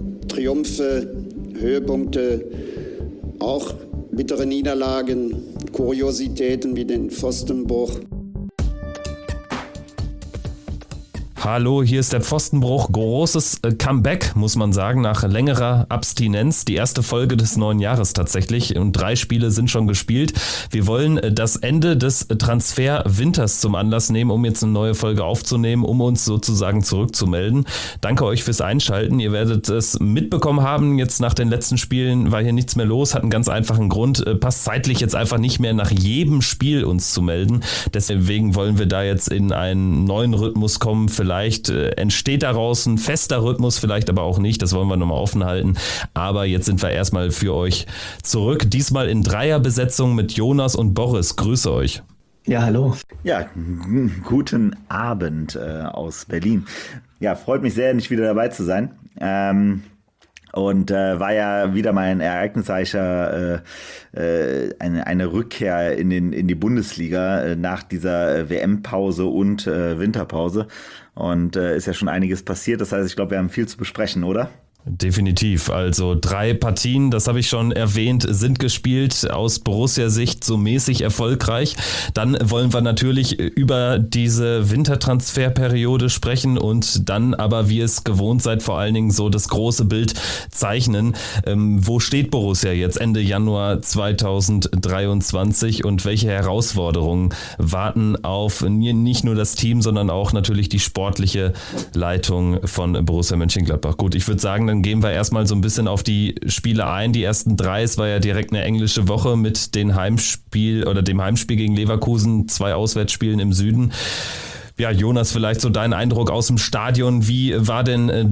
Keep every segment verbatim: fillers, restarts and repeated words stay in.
Triumphe, Höhepunkte, auch bittere Niederlagen, Kuriositäten wie den Pfostenbruch. Hallo, hier ist der Pfostenbruch. Großes Comeback, muss man sagen, nach längerer Abstinenz. Die erste Folge des neuen Jahres tatsächlich und drei Spiele sind schon gespielt. Wir wollen das Ende des Transferwinters zum Anlass nehmen, um jetzt eine neue Folge aufzunehmen, um uns sozusagen zurückzumelden. Danke euch fürs Einschalten. Ihr werdet es mitbekommen haben, jetzt nach den letzten Spielen war hier nichts mehr los, hat einen ganz einfachen Grund. Passt zeitlich jetzt einfach nicht mehr nach jedem Spiel uns zu melden. Deswegen wollen wir da jetzt in einen neuen Rhythmus kommen. Vielleicht Vielleicht äh, entsteht daraus ein fester Rhythmus, vielleicht aber auch nicht. Das wollen wir nochmal offen halten. Aber jetzt sind wir erstmal für euch zurück. Diesmal in Dreierbesetzung mit Jonas und Boris. Grüße euch. Ja, hallo. Ja, g- guten Abend äh, aus Berlin. Ja, freut mich sehr, nicht wieder dabei zu sein. Ähm, Und äh, war ja wieder mal ein ereignisreicher, äh, äh, eine, eine Rückkehr in, den, in die Bundesliga äh, nach dieser äh, W M-Pause und äh, Winterpause. Und äh, ist ja schon einiges passiert. Das heißt, ich glaube, wir haben viel zu besprechen, oder? Definitiv. Also drei Partien, das habe ich schon erwähnt, sind gespielt, aus Borussia-Sicht so mäßig erfolgreich. Dann wollen wir natürlich über diese Wintertransferperiode sprechen und dann aber, wie es gewohnt seid, vor allen Dingen so das große Bild zeichnen. Ähm, wo steht Borussia jetzt Ende Januar zweitausenddreiundzwanzig und welche Herausforderungen warten auf nicht nur das Team, sondern auch natürlich die sportliche Leitung von Borussia Mönchengladbach? Gut, ich würde sagen, dann gehen wir erstmal so ein bisschen auf die Spiele ein. Die ersten drei, es war ja direkt eine englische Woche mit dem Heimspiel oder dem Heimspiel gegen Leverkusen, zwei Auswärtsspielen im Süden. Ja, Jonas, vielleicht so dein Eindruck aus dem Stadion. Wie war denn äh,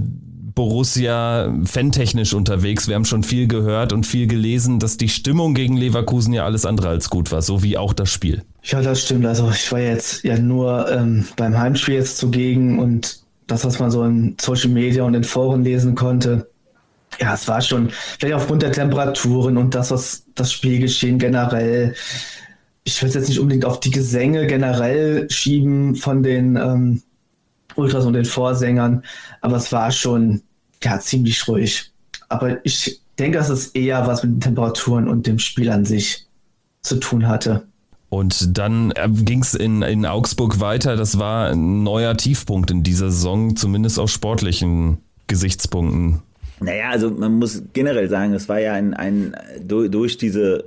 Borussia fantechnisch unterwegs? Wir haben schon viel gehört und viel gelesen, dass die Stimmung gegen Leverkusen ja alles andere als gut war, so wie auch das Spiel. Ja, das stimmt. Also ich war jetzt ja nur ähm, beim Heimspiel jetzt zugegen und das, was man so in Social Media und in Foren lesen konnte, ja, es war schon, vielleicht aufgrund der Temperaturen und das, was das Spielgeschehen generell, ich will es jetzt nicht unbedingt auf die Gesänge generell schieben von den ähm, Ultras und den Vorsängern, aber es war schon, ja, ziemlich ruhig. Aber ich denke, dass es eher was mit den Temperaturen und dem Spiel an sich zu tun hatte. Und dann ging es in, in Augsburg weiter. Das war ein neuer Tiefpunkt in dieser Saison, zumindest aus sportlichen Gesichtspunkten. Naja, also man muss generell sagen, es war ja ein, ein durch diese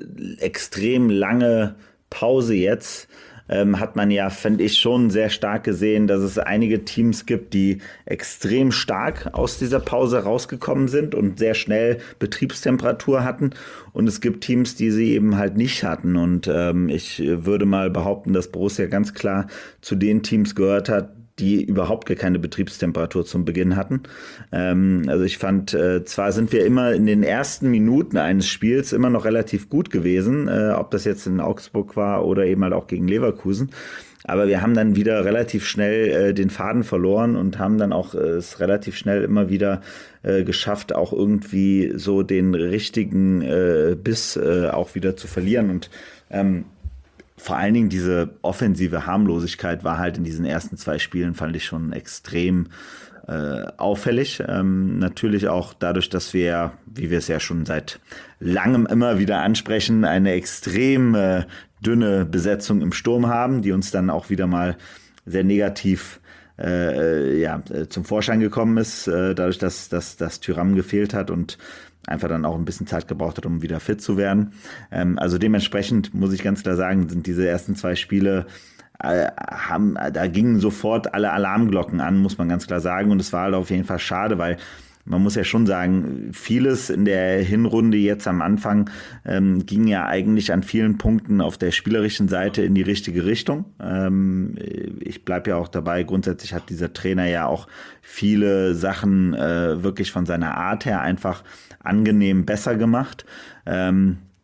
extrem lange Pause jetzt, ähm, hat man ja, finde ich, schon sehr stark gesehen, dass es einige Teams gibt, die extrem stark aus dieser Pause rausgekommen sind und sehr schnell Betriebstemperatur hatten. Und es gibt Teams, die sie eben halt nicht hatten. Und ähm, ich würde mal behaupten, dass Borussia ganz klar zu den Teams gehört hat, die überhaupt gar keine Betriebstemperatur zum Beginn hatten. Ähm, also ich fand, äh, zwar sind wir immer in den ersten Minuten eines Spiels immer noch relativ gut gewesen, äh, ob das jetzt in Augsburg war oder eben halt auch gegen Leverkusen. Aber wir haben dann wieder relativ schnell äh, den Faden verloren und haben dann auch äh, es relativ schnell immer wieder äh, geschafft, auch irgendwie so den richtigen äh, Biss äh, auch wieder zu verlieren. Und ähm, vor allen Dingen diese offensive Harmlosigkeit war halt in diesen ersten zwei Spielen, fand ich schon extrem äh, auffällig. Ähm, natürlich auch dadurch, dass wir, wie wir es ja schon seit langem immer wieder ansprechen, eine extrem äh, dünne Besetzung im Sturm haben, die uns dann auch wieder mal sehr negativ äh, ja, zum Vorschein gekommen ist, äh, dadurch, dass, dass, dass Thuram gefehlt hat und einfach dann auch ein bisschen Zeit gebraucht hat, um wieder fit zu werden. Ähm, also dementsprechend muss ich ganz klar sagen, sind diese ersten zwei Spiele, äh, haben, da gingen sofort alle Alarmglocken an, muss man ganz klar sagen. Und es war halt auf jeden Fall schade, weil man muss ja schon sagen, vieles in der Hinrunde jetzt am Anfang ähm, ging ja eigentlich an vielen Punkten auf der spielerischen Seite in die richtige Richtung. Ähm, ich bleibe ja auch dabei, grundsätzlich hat dieser Trainer ja auch viele Sachen äh, wirklich von seiner Art her einfach angenehm besser gemacht. Ähm,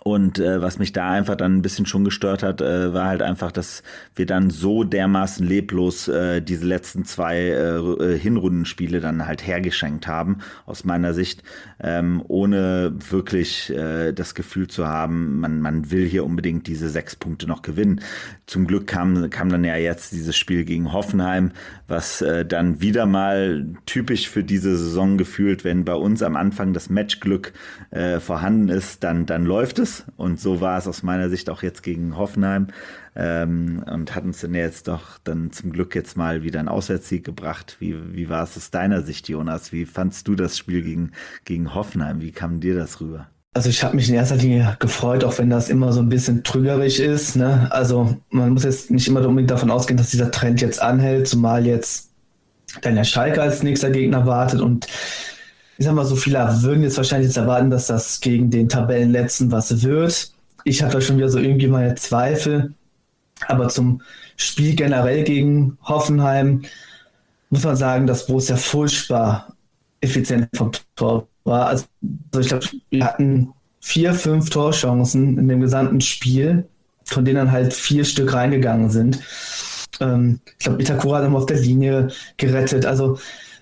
Und äh, was mich da einfach dann ein bisschen schon gestört hat, äh, war halt einfach, dass wir dann so dermaßen leblos äh, diese letzten zwei äh, Hinrundenspiele dann halt hergeschenkt haben, aus meiner Sicht, ähm, ohne wirklich äh, das Gefühl zu haben, man, man will hier unbedingt diese sechs Punkte noch gewinnen. Zum Glück kam, kam dann ja jetzt dieses Spiel gegen Hoffenheim, was äh, dann wieder mal typisch für diese Saison gefühlt, wenn bei uns am Anfang das Matchglück äh, vorhanden ist, dann, dann läuft es. Und so war es aus meiner Sicht auch jetzt gegen Hoffenheim ähm, und hat uns dann jetzt doch dann zum Glück jetzt mal wieder einen Auswärtssieg gebracht. Wie, wie war es aus deiner Sicht, Jonas? Wie fandst du das Spiel gegen, gegen Hoffenheim? Wie kam dir das rüber? Also ich habe mich in erster Linie gefreut, auch wenn das immer so ein bisschen trügerisch ist. Ne? Also man muss jetzt nicht immer unbedingt davon ausgehen, dass dieser Trend jetzt anhält, zumal jetzt dann der Schalke als nächster Gegner wartet und ich sag mal, so viele würden jetzt wahrscheinlich jetzt erwarten, dass das gegen den Tabellenletzten was wird. Ich habe da schon wieder so irgendwie meine Zweifel. Aber zum Spiel generell gegen Hoffenheim muss man sagen, dass Borussia furchtbar effizient vom Tor war. Also ich glaube, wir hatten vier, fünf Torchancen in dem gesamten Spiel, von denen dann halt vier Stück reingegangen sind. Ähm, ich glaube, Itakura hat immer auf der Linie gerettet. Also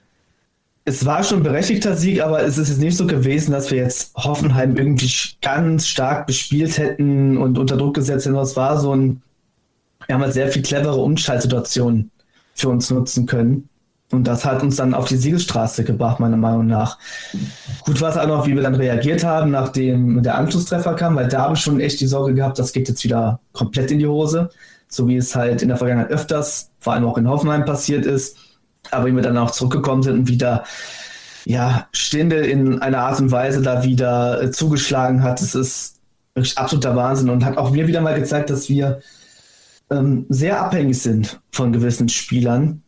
es war schon ein berechtigter Sieg, aber es ist jetzt nicht so gewesen, dass wir jetzt Hoffenheim irgendwie ganz stark bespielt hätten und unter Druck gesetzt hätten. Es war so ein, wir haben halt sehr viel clevere Umschaltsituationen für uns nutzen können. Und das hat uns dann auf die Siegesstraße gebracht, meiner Meinung nach. Gut war es auch noch, wie wir dann reagiert haben, nachdem der Anschlusstreffer kam, weil da habe ich schon echt die Sorge gehabt, das geht jetzt wieder komplett in die Hose. So wie es halt in der Vergangenheit öfters, vor allem auch in Hoffenheim passiert ist. Aber wie wir dann auch zurückgekommen sind und wieder, ja, Stindl in einer Art und Weise da wieder äh, zugeschlagen hat, das ist wirklich absoluter Wahnsinn und hat auch mir wieder mal gezeigt, dass wir ähm, sehr abhängig sind von gewissen Spielern.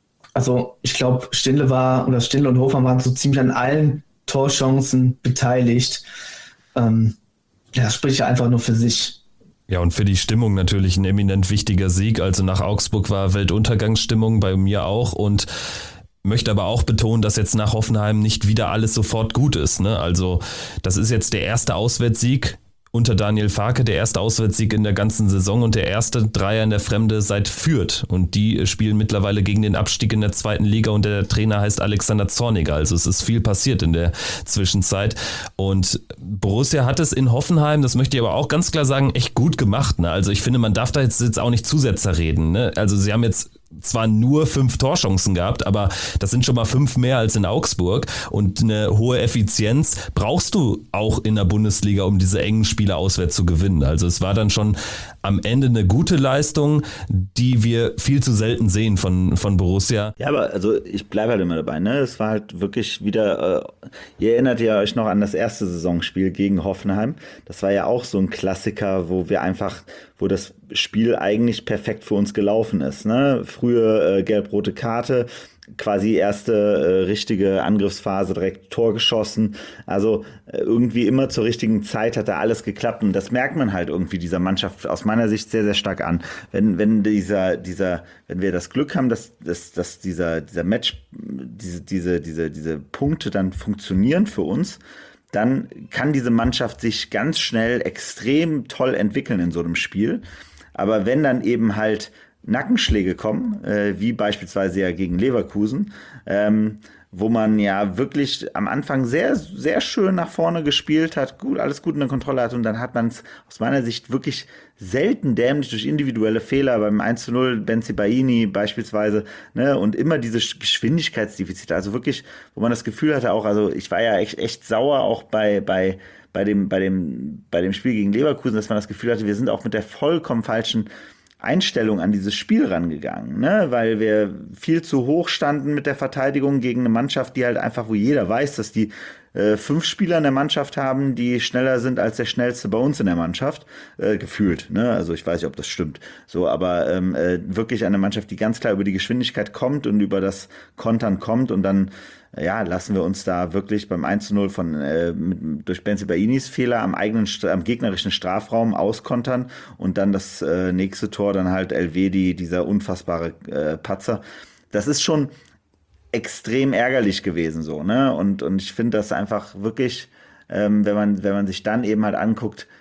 Also ich glaube, Stindl war, oder Stindl und Hofmann waren so ziemlich an allen Torchancen beteiligt. Ähm, ja, das spricht ja einfach nur für sich. Ja, und für die Stimmung natürlich ein eminent wichtiger Sieg. Also nach Augsburg war Weltuntergangsstimmung, bei mir auch. Und möchte aber auch betonen, dass jetzt nach Hoffenheim nicht wieder alles sofort gut ist. Ne? Also das ist jetzt der erste Auswärtssieg unter Daniel Farke, der erste Auswärtssieg in der ganzen Saison und der erste Dreier in der Fremde seit Fürth. Und die spielen mittlerweile gegen den Abstieg in der zweiten Liga und der Trainer heißt Alexander Zorniger. Also es ist viel passiert in der Zwischenzeit. Und Borussia hat es in Hoffenheim, das möchte ich aber auch ganz klar sagen, echt gut gemacht. Ne? Also ich finde, man darf da jetzt, jetzt auch nicht Zusetzer reden. Ne? Also sie haben jetzt zwar nur fünf Torchancen gehabt, aber das sind schon mal fünf mehr als in Augsburg und eine hohe Effizienz brauchst du auch in der Bundesliga, um diese engen Spiele auswärts zu gewinnen. Also es war dann schon am Ende eine gute Leistung, die wir viel zu selten sehen von, von Borussia. Ja, aber also ich bleibe halt immer dabei, ne? Es war halt wirklich wieder, äh, ihr erinnert ja euch noch an das erste Saisonspiel gegen Hoffenheim. Das war ja auch so ein Klassiker, wo wir einfach, wo das Spiel eigentlich perfekt für uns gelaufen ist, ne? Frühe äh, gelb-rote Karte, quasi erste äh, richtige Angriffsphase, direkt Tor geschossen. Also äh, irgendwie immer zur richtigen Zeit hat da alles geklappt. Und das merkt man halt irgendwie dieser Mannschaft aus meiner Sicht sehr, sehr stark an. Wenn, wenn dieser, dieser, wenn wir das Glück haben, dass, dass, dass dieser, dieser Match, diese, diese, diese, diese Punkte dann funktionieren für uns, dann kann diese Mannschaft sich ganz schnell extrem toll entwickeln in so einem Spiel. Aber wenn dann eben halt Nackenschläge kommen, äh, wie beispielsweise ja gegen Leverkusen, ähm, wo man ja wirklich am Anfang sehr, sehr schön nach vorne gespielt hat, gut, alles gut in der Kontrolle hat und dann hat man es aus meiner Sicht wirklich selten dämlich durch individuelle Fehler beim eins zu null, Bensebaini beispielsweise, ne, und immer diese Geschwindigkeitsdefizite, also wirklich, wo man das Gefühl hatte auch, also ich war ja echt, echt sauer auch bei, bei, bei dem, bei dem, bei dem Spiel gegen Leverkusen, dass man das Gefühl hatte, wir sind auch mit der vollkommen falschen Einstellung an dieses Spiel rangegangen, ne? Weil wir viel zu hoch standen mit der Verteidigung gegen eine Mannschaft, die halt einfach, wo jeder weiß, dass die äh, fünf Spieler in der Mannschaft haben, die schneller sind als der schnellste bei uns in der Mannschaft, äh, gefühlt, ne? Also ich weiß nicht, ob das stimmt, so, aber ähm, äh, wirklich eine Mannschaft, die ganz klar über die Geschwindigkeit kommt und über das Kontern kommt und dann ja, lassen wir uns da wirklich beim eins zu null von, äh, mit, durch Benzebainis Fehler am eigenen, am gegnerischen Strafraum auskontern und dann das äh, nächste Tor dann halt Elvedi, dieser unfassbare äh, Patzer. Das ist schon extrem ärgerlich gewesen so, ne? Und, und ich finde das einfach wirklich, ähm, wenn man, wenn man sich dann eben halt anguckt,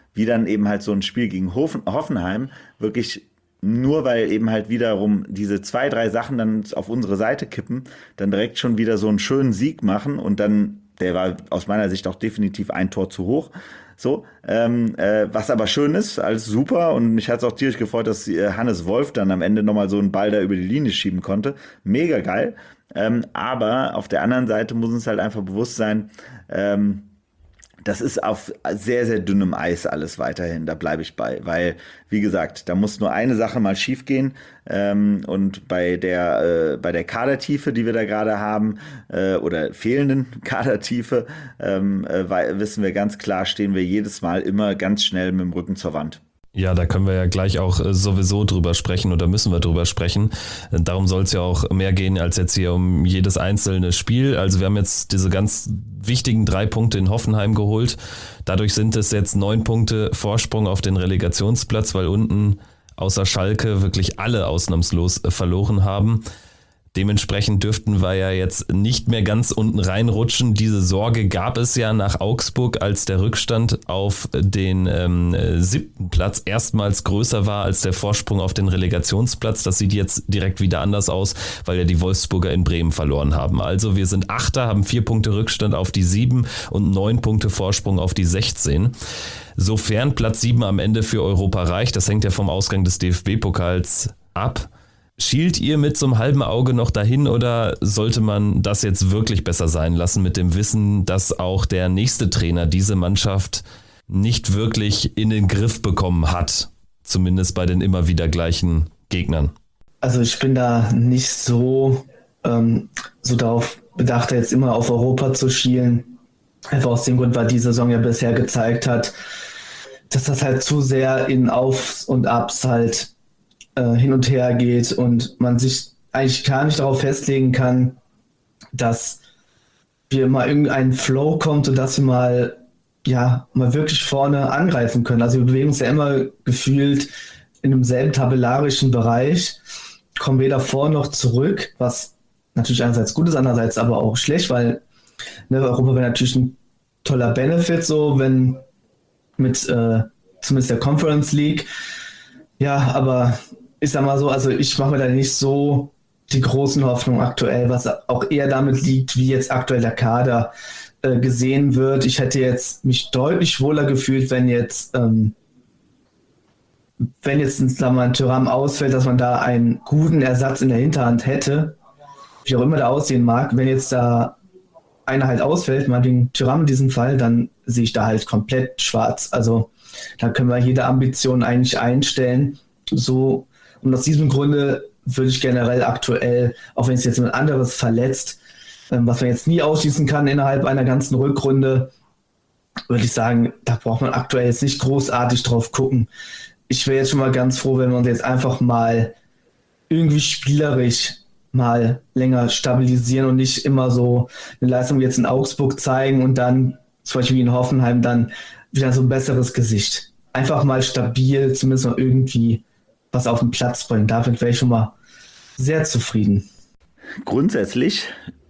wie dann eben halt so ein Spiel gegen Hoffen, Hoffenheim wirklich nur weil eben halt wiederum diese zwei, drei Sachen dann auf unsere Seite kippen, dann direkt schon wieder so einen schönen Sieg machen und dann, der war aus meiner Sicht auch definitiv ein Tor zu hoch. So, ähm, äh, was aber schön ist, alles super und mich hat es auch tierisch gefreut, dass äh, Hannes Wolf dann am Ende nochmal so einen Ball da über die Linie schieben konnte. Mega geil. Ähm, aber auf der anderen Seite muss uns halt einfach bewusst sein, ähm, das ist auf sehr, sehr dünnem Eis alles weiterhin, da bleibe ich bei, weil, wie gesagt, da muss nur eine Sache mal schief gehen ähm, und bei der, äh, bei der Kadertiefe, die wir da gerade haben, äh, oder fehlenden Kadertiefe, ähm, äh, weil, wissen wir ganz klar, stehen wir jedes Mal immer ganz schnell mit dem Rücken zur Wand. Ja, da können wir ja gleich auch sowieso drüber sprechen oder müssen wir drüber sprechen. Darum soll es ja auch mehr gehen als jetzt hier um jedes einzelne Spiel. Also wir haben jetzt diese ganz wichtigen drei Punkte in Hoffenheim geholt. Dadurch sind es jetzt neun Punkte Vorsprung auf den Relegationsplatz, weil unten außer Schalke wirklich alle ausnahmslos verloren haben. Dementsprechend dürften wir ja jetzt nicht mehr ganz unten reinrutschen. Diese Sorge gab es ja nach Augsburg, als der Rückstand auf den ähm, siebten Platz erstmals größer war als der Vorsprung auf den Relegationsplatz. Das sieht jetzt direkt wieder anders aus, weil ja die Wolfsburger in Bremen verloren haben. Also wir sind Achter, haben vier Punkte Rückstand auf die sieben und neun Punkte Vorsprung auf die sechzehn. Sofern Platz sieben am Ende für Europa reicht, das hängt ja vom Ausgang des D F B-Pokals ab. Schielt ihr mit so einem halben Auge noch dahin oder sollte man das jetzt wirklich besser sein lassen mit dem Wissen, dass auch der nächste Trainer diese Mannschaft nicht wirklich in den Griff bekommen hat? Zumindest bei den immer wieder gleichen Gegnern. Also ich bin da nicht so, ähm, so darauf bedacht, jetzt immer auf Europa zu schielen. Einfach aus dem Grund, weil die Saison ja bisher gezeigt hat, dass das halt zu sehr in Aufs und Abs halt hin und her geht und man sich eigentlich gar nicht darauf festlegen kann, dass wir mal irgendeinen Flow kommt und dass wir mal, ja, mal wirklich vorne angreifen können. Also wir bewegen uns ja immer gefühlt in demselben tabellarischen Bereich, kommen weder vor noch zurück, was natürlich einerseits gut ist, andererseits aber auch schlecht, weil ne, Europa wäre natürlich ein toller Benefit, so wenn mit äh, zumindest der Conference League. Ja, aber ich sag mal so, also ich mache mir da nicht so die großen Hoffnungen aktuell, was auch eher damit liegt, wie jetzt aktuell der Kader äh, gesehen wird. Ich hätte jetzt mich deutlich wohler gefühlt, wenn jetzt ähm, wenn jetzt sagen wir, ein Thuram ausfällt, dass man da einen guten Ersatz in der Hinterhand hätte, wie auch immer der aussehen mag. Wenn jetzt da einer halt ausfällt, mal den Thuram in diesem Fall, dann sehe ich da halt komplett schwarz. Also da können wir jede Ambition eigentlich einstellen. So, und aus diesem Grunde würde ich generell aktuell, auch wenn es jetzt jemand anderes verletzt, ähm, was man jetzt nie ausschließen kann innerhalb einer ganzen Rückrunde, würde ich sagen, da braucht man aktuell jetzt nicht großartig drauf gucken. Ich wäre jetzt schon mal ganz froh, wenn wir uns jetzt einfach mal irgendwie spielerisch mal länger stabilisieren und nicht immer so eine Leistung wie jetzt in Augsburg zeigen und dann zum Beispiel wie in Hoffenheim dann wieder so ein besseres Gesicht. Einfach mal stabil, zumindest mal irgendwie was auf den Platz bringen. Damit wäre ich schon mal sehr zufrieden. Grundsätzlich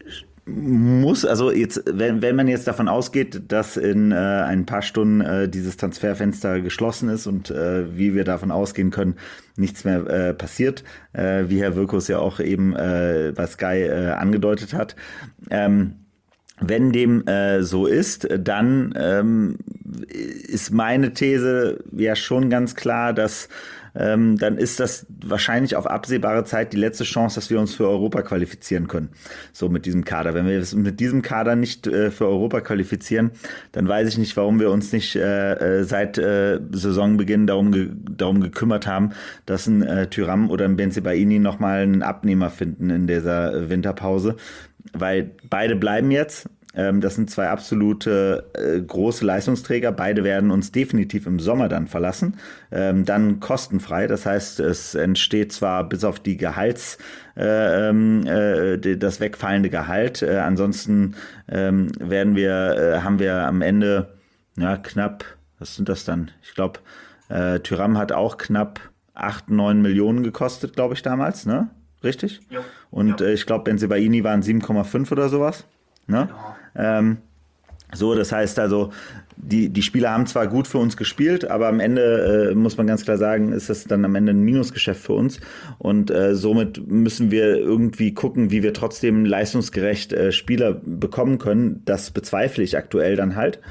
muss, also jetzt, wenn, wenn man jetzt davon ausgeht, dass in äh, ein paar Stunden äh, dieses Transferfenster geschlossen ist und äh, wie wir davon ausgehen können, nichts mehr äh, passiert, äh, wie Herr Wirkus ja auch eben äh, bei Sky äh, angedeutet hat, ähm, wenn dem äh, so ist, dann ähm, ist meine These ja schon ganz klar, dass ähm, dann ist das wahrscheinlich auf absehbare Zeit die letzte Chance, dass wir uns für Europa qualifizieren können. So mit diesem Kader. Wenn wir uns mit diesem Kader nicht äh, für Europa qualifizieren, dann weiß ich nicht, warum wir uns nicht äh, seit äh, Saisonbeginn darum, ge- darum gekümmert haben, dass ein äh, Thuram oder ein Bensebaini nochmal einen Abnehmer finden in dieser Winterpause. Weil beide bleiben jetzt. Das sind zwei absolute äh, große Leistungsträger. Beide werden uns definitiv im Sommer dann verlassen. Ähm, dann kostenfrei. Das heißt, es entsteht zwar bis auf die Gehalts, äh, äh, das wegfallende Gehalt. Äh, ansonsten ähm, werden wir, äh, haben wir am Ende ja, knapp, was sind das dann? Ich glaube, äh, Thuram hat auch knapp acht, neun Millionen gekostet, glaube ich, damals, ne? Richtig? Ja. Und ja. Äh, ich glaube, Bensebaini waren sieben Komma fünf oder sowas. Ne? Ja. Ähm, So, das heißt also, die, die Spieler haben zwar gut für uns gespielt, aber am Ende äh, muss man ganz klar sagen, ist das dann am Ende ein Minusgeschäft für uns. Und äh, somit müssen wir irgendwie gucken, wie wir trotzdem leistungsgerecht äh, Spieler bekommen können. Das bezweifle ich aktuell dann halt.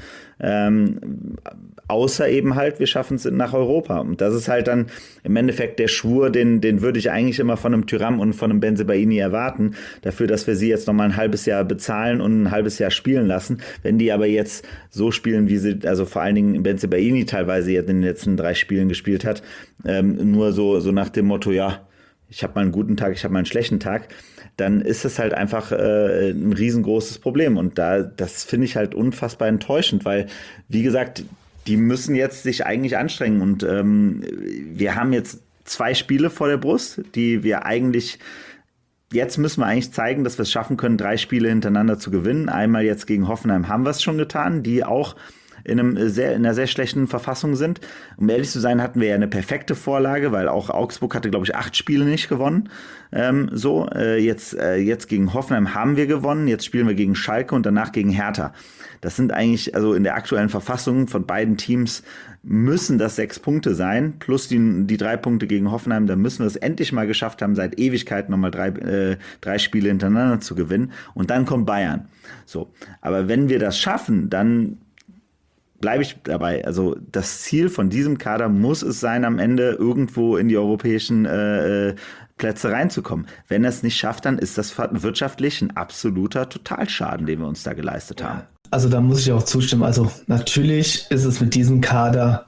Ähm, außer eben halt, wir schaffen es nach Europa. Und das ist halt dann im Endeffekt der Schwur, den, den würde ich eigentlich immer von einem Thuram und von einem Bensebaini erwarten, dafür, dass wir sie jetzt nochmal ein halbes Jahr bezahlen und ein halbes Jahr spielen lassen. Wenn die aber jetzt so spielen, wie sie, also vor allen Dingen Bensebaini teilweise jetzt in den letzten drei Spielen gespielt hat, ähm, nur so, so nach dem Motto, ja, ich habe mal einen guten Tag, ich habe mal einen schlechten Tag, dann ist es halt einfach äh, ein riesengroßes Problem. Und da, das finde ich halt unfassbar enttäuschend, weil, wie gesagt, die müssen jetzt sich eigentlich anstrengen. Und ähm, wir haben jetzt zwei Spiele vor der Brust, die wir eigentlich, jetzt müssen wir eigentlich zeigen, dass wir es schaffen können, drei Spiele hintereinander zu gewinnen. Einmal jetzt gegen Hoffenheim haben wir es schon getan, die auch in, einem sehr, in einer sehr schlechten Verfassung sind. Um ehrlich zu sein, hatten wir ja eine perfekte Vorlage, weil auch Augsburg hatte, glaube ich, acht Spiele nicht gewonnen. Ähm, so, äh, jetzt, äh, jetzt gegen Hoffenheim haben wir gewonnen, jetzt spielen wir gegen Schalke und danach gegen Hertha. Das sind eigentlich, also in der aktuellen Verfassung von beiden Teams müssen das sechs Punkte sein, plus die, die drei Punkte gegen Hoffenheim, da müssen wir es endlich mal geschafft haben, seit Ewigkeiten nochmal drei, äh, drei Spiele hintereinander zu gewinnen. Und dann kommt Bayern. So, aber wenn wir das schaffen, dann bleibe ich dabei. Also das Ziel von diesem Kader muss es sein, am Ende irgendwo in die europäischen äh, Plätze reinzukommen. Wenn er es nicht schafft, dann ist das wirtschaftlich ein absoluter Totalschaden, den wir uns da geleistet haben. Also da muss ich auch zustimmen. Also natürlich ist es mit diesem Kader,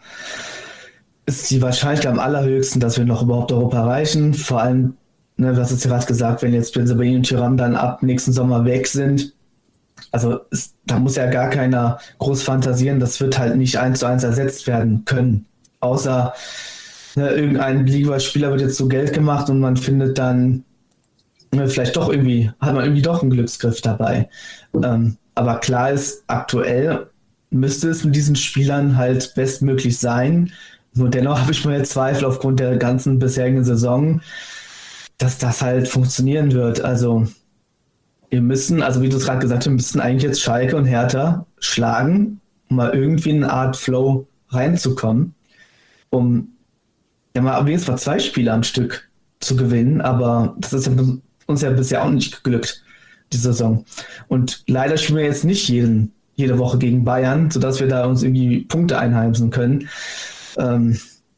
ist die Wahrscheinlichkeit am allerhöchsten, dass wir noch überhaupt Europa erreichen. Vor allem, ne, was ist gerade gesagt, wenn jetzt Bensebaini und Thuram dann ab nächsten Sommer weg sind. Also ist, da muss ja gar keiner groß fantasieren, das wird halt nicht eins zu eins ersetzt werden können. Außer ne, irgendein Liga-Spieler wird jetzt zu Geld gemacht und man findet dann ne, vielleicht doch irgendwie, hat man irgendwie doch einen Glücksgriff dabei. Ähm, aber klar ist, aktuell müsste es mit diesen Spielern halt bestmöglich sein. Nur dennoch habe ich meine Zweifel aufgrund der ganzen bisherigen Saison, dass das halt funktionieren wird. Also wir müssen, also wie du es gerade gesagt hast, wir müssen eigentlich jetzt Schalke und Hertha schlagen, um mal irgendwie in eine Art Flow reinzukommen, um ja mal wenigstens mal zwei Spiele am Stück zu gewinnen, aber das ist uns ja bisher auch nicht geglückt, die Saison. Und leider spielen wir jetzt nicht jeden, jede Woche gegen Bayern, sodass wir da uns irgendwie Punkte einheimsen können. Ähm,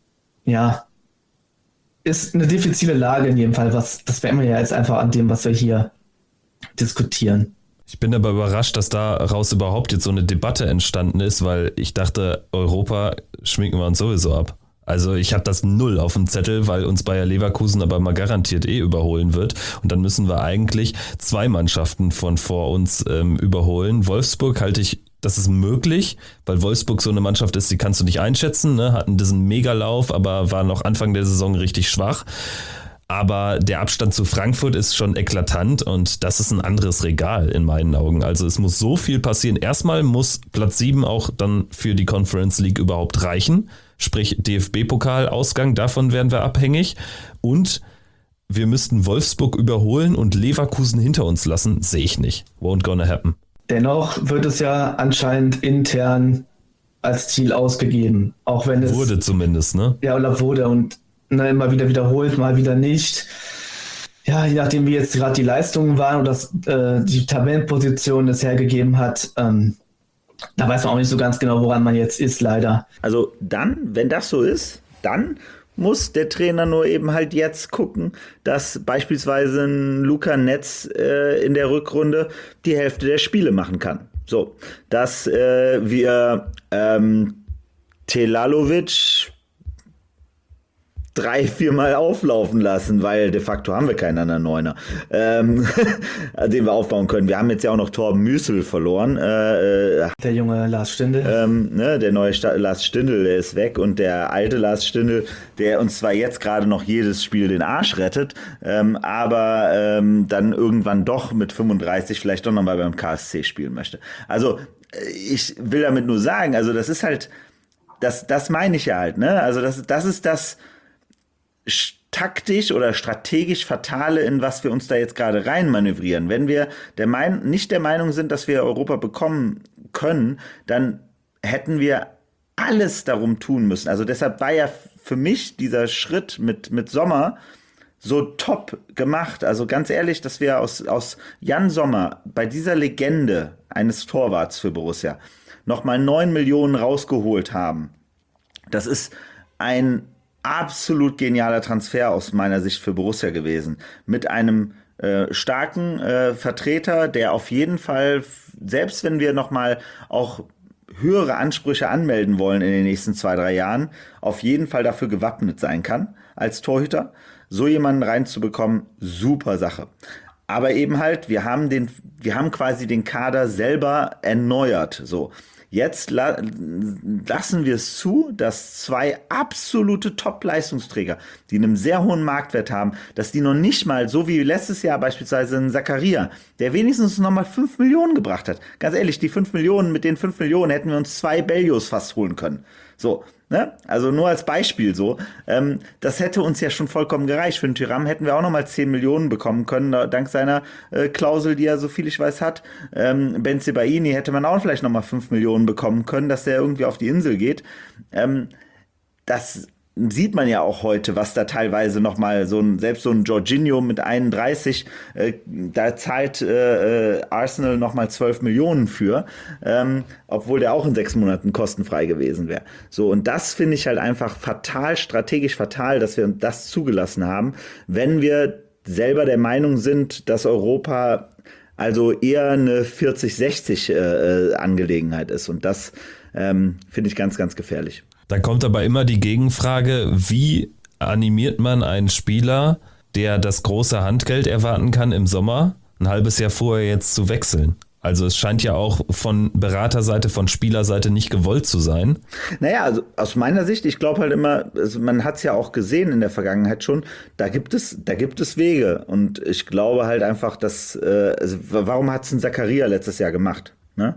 ja, ist eine diffizile Lage in jedem Fall, was, das merken wir ja jetzt einfach an dem, was wir hier diskutieren. Ich bin aber überrascht, dass daraus überhaupt jetzt so eine Debatte entstanden ist, weil ich dachte, Europa schminken wir uns sowieso ab. Also ich habe das null auf dem Zettel, weil uns Bayer Leverkusen aber mal garantiert eh überholen wird. Und dann müssen wir eigentlich zwei Mannschaften von vor uns ähm, überholen. Wolfsburg halte ich, das ist möglich, weil Wolfsburg so eine Mannschaft ist, die kannst du nicht einschätzen, ne? Hatten diesen Megalauf, aber war noch Anfang der Saison richtig schwach. Aber der Abstand zu Frankfurt ist schon eklatant und das ist ein anderes Regal in meinen Augen. Also es muss so viel passieren. Erstmal muss Platz sieben auch dann für die Conference League überhaupt reichen. Sprich D F B-Pokal-Ausgang, davon wären wir abhängig. Und wir müssten Wolfsburg überholen und Leverkusen hinter uns lassen. Sehe ich nicht. Won't gonna happen. Dennoch wird es ja anscheinend intern als Ziel ausgegeben. Auch wenn es... Wurde zumindest, ne? Ja, oder wurde und ne, immer wieder wiederholt, mal wieder nicht. Ja, je nachdem, wie jetzt gerade die Leistungen waren und das, äh, die Tabellenposition es hergegeben hat, ähm, da weiß man auch nicht so ganz genau, woran man jetzt ist, leider. Also dann, wenn das so ist, dann muss der Trainer nur eben halt jetzt gucken, dass beispielsweise ein Luca Netz äh, in der Rückrunde die Hälfte der Spiele machen kann. So, dass äh, wir ähm, Telalovic drei, viermal auflaufen lassen, weil de facto haben wir keinen anderen Neuner, ähm, den wir aufbauen können. Wir haben jetzt ja auch noch Torben Müssel verloren. Äh, der junge Lars Stindl. Ähm, ne, der neue Sta- Lars Stindl, der ist weg und der alte Lars Stindl, der uns zwar jetzt gerade noch jedes Spiel den Arsch rettet, ähm, aber ähm, dann irgendwann doch mit fünfunddreißig vielleicht doch nochmal beim K S C spielen möchte. Also ich will damit nur sagen, also das ist halt, das, das meine ich ja halt, ne? Also das, das ist das taktisch oder strategisch Fatale, in was wir uns da jetzt gerade rein manövrieren. Wenn wir der Mein- nicht der Meinung sind, dass wir Europa bekommen können, dann hätten wir alles darum tun müssen. Also deshalb war ja für mich dieser Schritt mit, mit Sommer so top gemacht. Also ganz ehrlich, dass wir aus, aus Jan Sommer bei dieser Legende eines Torwarts für Borussia nochmal neun Millionen rausgeholt haben. Das ist ein absolut genialer Transfer aus meiner Sicht für Borussia gewesen. Mit einem äh, starken äh, Vertreter, der auf jeden Fall, selbst wenn wir nochmal auch höhere Ansprüche anmelden wollen in den nächsten zwei, drei Jahren, auf jeden Fall dafür gewappnet sein kann als Torhüter. So jemanden reinzubekommen, super Sache. Aber eben halt, wir haben den, wir haben quasi den Kader selber erneuert, so. Jetzt la- lassen wir es zu, dass zwei absolute Top-Leistungsträger, die einen sehr hohen Marktwert haben, dass die noch nicht mal, so wie letztes Jahr beispielsweise ein Zakaria, der wenigstens noch mal fünf Millionen gebracht hat. Ganz ehrlich, die fünf Millionen, mit den fünf Millionen hätten wir uns zwei Bellios fast holen können. So, ne? Also nur als Beispiel so. Ähm, das hätte uns ja schon vollkommen gereicht. Für den Thuram hätten wir auch noch mal zehn Millionen bekommen können, dank seiner äh, Klausel, die er, so viel ich weiß, hat. Ähm, Bensebaini hätte man auch vielleicht noch mal fünf Millionen bekommen können, dass der irgendwie auf die Insel geht. Ähm, das sieht man ja auch heute, was da teilweise noch mal so ein, selbst so ein Jorginho mit einunddreißig, äh, da zahlt äh, Arsenal noch mal zwölf Millionen für, ähm, obwohl der auch in sechs Monaten kostenfrei gewesen wäre. So, und das finde ich halt einfach fatal, strategisch fatal, dass wir das zugelassen haben, wenn wir selber der Meinung sind, dass Europa also eher eine vierzig sechzig äh, Angelegenheit ist. Und das ähm, finde ich ganz, ganz gefährlich. Da kommt aber immer die Gegenfrage, wie animiert man einen Spieler, der das große Handgeld erwarten kann im Sommer, ein halbes Jahr vorher jetzt zu wechseln? Also es scheint ja auch von Beraterseite, von Spielerseite nicht gewollt zu sein. Naja, also aus meiner Sicht, ich glaube halt immer, also man hat es ja auch gesehen in der Vergangenheit schon, da gibt es, da gibt es Wege. Und ich glaube halt einfach, dass, äh, also warum hat es ein Zakaria letztes Jahr gemacht? Ne?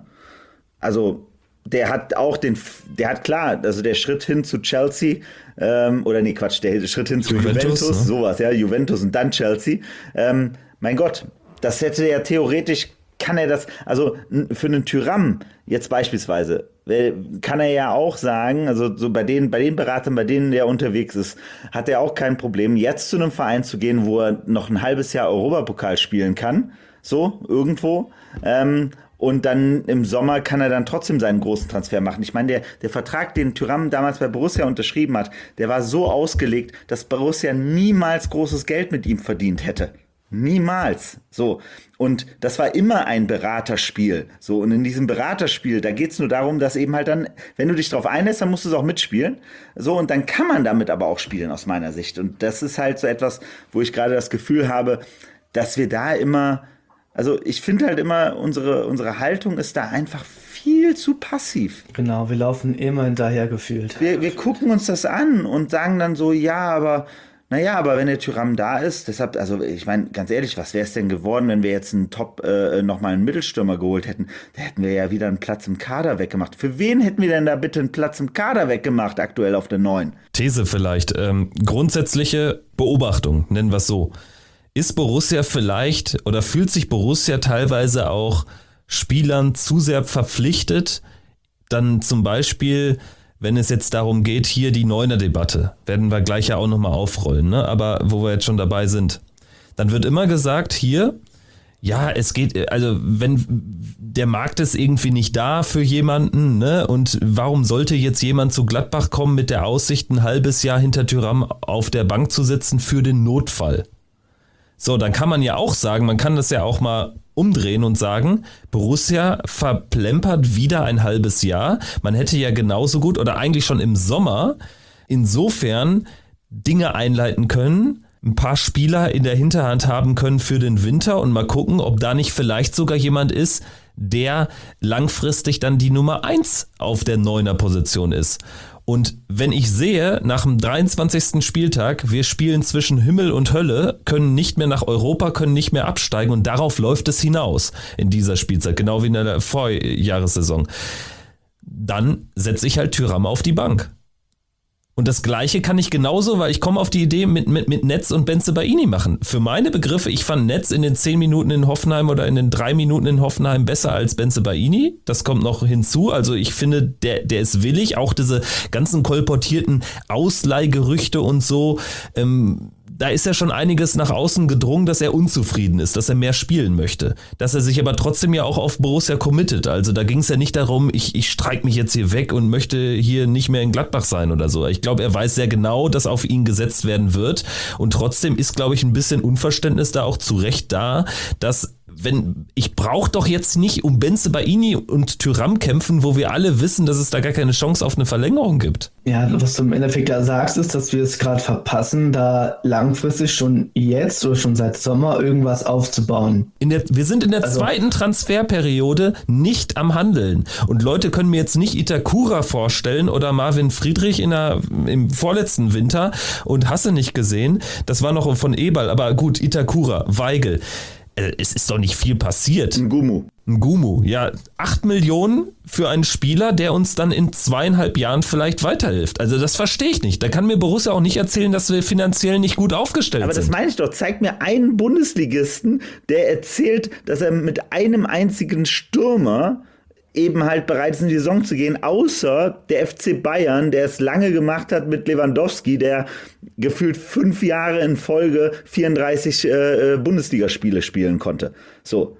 Also der hat auch den, der hat klar, also der Schritt hin zu Chelsea, ähm, oder nee, Quatsch, der Schritt hin zu Juventus, Juventus ne? sowas, ja, Juventus und dann Chelsea. Ähm, mein Gott, das hätte ja theoretisch, kann er das, also für einen Thuram jetzt beispielsweise, kann er ja auch sagen, also so bei den, bei den Beratern, bei denen der unterwegs ist, hat er auch kein Problem, jetzt zu einem Verein zu gehen, wo er noch ein halbes Jahr Europapokal spielen kann, so, irgendwo, ähm, und dann im Sommer kann er dann trotzdem seinen großen Transfer machen. Ich meine, der, der Vertrag, den Thuram damals bei Borussia unterschrieben hat, der war so ausgelegt, dass Borussia niemals großes Geld mit ihm verdient hätte. Niemals. So. Und das war immer ein Beraterspiel. So. Und in diesem Beraterspiel, da geht's nur darum, dass eben halt dann, wenn du dich drauf einlässt, dann musst du es auch mitspielen. So. Und dann kann man damit aber auch spielen, aus meiner Sicht. Und das ist halt so etwas, wo ich gerade das Gefühl habe, dass wir da immer, also ich finde halt immer, unsere, unsere Haltung ist da einfach viel zu passiv. Genau, wir laufen immer hinterher gefühlt. Wir, wir gucken uns das an und sagen dann so, ja, aber naja, aber wenn der Thuram da ist, deshalb, also ich meine, ganz ehrlich, was wäre es denn geworden, wenn wir jetzt einen Top, äh, nochmal einen Mittelstürmer geholt hätten? Da hätten wir ja wieder einen Platz im Kader weggemacht. Für wen hätten wir denn da bitte einen Platz im Kader weggemacht, aktuell auf der neun? These vielleicht, ähm, grundsätzliche Beobachtung, nennen wir es so. Ist Borussia vielleicht oder fühlt sich Borussia teilweise auch Spielern zu sehr verpflichtet, dann zum Beispiel, wenn es jetzt darum geht, hier die Neuner-Debatte, werden wir gleich ja auch nochmal aufrollen, ne? Aber wo wir jetzt schon dabei sind, dann wird immer gesagt, hier, ja, es geht, also wenn der Markt ist irgendwie nicht da für jemanden, ne? Und warum sollte jetzt jemand zu Gladbach kommen mit der Aussicht, ein halbes Jahr hinter Thuram auf der Bank zu sitzen für den Notfall? So, dann kann man ja auch sagen, man kann das ja auch mal umdrehen und sagen, Borussia verplempert wieder ein halbes Jahr. Man hätte ja genauso gut oder eigentlich schon im Sommer insofern Dinge einleiten können, ein paar Spieler in der Hinterhand haben können für den Winter und mal gucken, ob da nicht vielleicht sogar jemand ist, der langfristig dann die Nummer eins auf der Neuner-Position ist. Und wenn ich sehe, nach dem dreiundzwanzigsten Spieltag, wir spielen zwischen Himmel und Hölle, können nicht mehr nach Europa, können nicht mehr absteigen und darauf läuft es hinaus in dieser Spielzeit, genau wie in der Vorjahressaison, dann setze ich halt Thuram auf die Bank. Und das Gleiche kann ich genauso, weil ich komme auf die Idee mit, mit, mit Netz und Bensebaini machen. Für meine Begriffe, ich fand Netz in den zehn Minuten in Hoffenheim oder in den drei Minuten in Hoffenheim besser als Bensebaini. Das kommt noch hinzu. Also ich finde, der, der ist willig. Auch diese ganzen kolportierten Ausleihgerüchte und so, ähm, da ist ja schon einiges nach außen gedrungen, dass er unzufrieden ist, dass er mehr spielen möchte. Dass er sich aber trotzdem ja auch auf Borussia committet. Also da ging es ja nicht darum, ich, ich streik mich jetzt hier weg und möchte hier nicht mehr in Gladbach sein oder so. Ich glaube, er weiß sehr genau, dass auf ihn gesetzt werden wird. Und trotzdem ist, glaube ich, ein bisschen Unverständnis da auch zu Recht da, dass wenn ich brauche doch jetzt nicht um Bensebaini und Thuram kämpfen, wo wir alle wissen, dass es da gar keine Chance auf eine Verlängerung gibt. Ja, was du im Endeffekt da sagst, ist, dass wir es gerade verpassen, da langfristig schon jetzt oder schon seit Sommer irgendwas aufzubauen. In der, wir sind in der Also, zweiten Transferperiode nicht am Handeln. Und Leute können mir jetzt nicht Itakura vorstellen oder Marvin Friedrich in der, im vorletzten Winter und hast du nicht gesehen. Das war noch von Eberl, aber gut, Itakura, Weigel. Es ist doch nicht viel passiert. Ngumu. Ngumu, ja, acht Millionen für einen Spieler, der uns dann in zweieinhalb Jahren vielleicht weiterhilft. Also das verstehe ich nicht. Da kann mir Borussia auch nicht erzählen, dass wir finanziell nicht gut aufgestellt Aber sind. das meine ich doch. Zeig mir einen Bundesligisten, der erzählt, dass er mit einem einzigen Stürmer eben halt bereit ist, in die Saison zu gehen, außer der F C Bayern, der es lange gemacht hat mit Lewandowski, der gefühlt fünf Jahre in Folge vierunddreißig äh, Bundesligaspiele spielen konnte. So.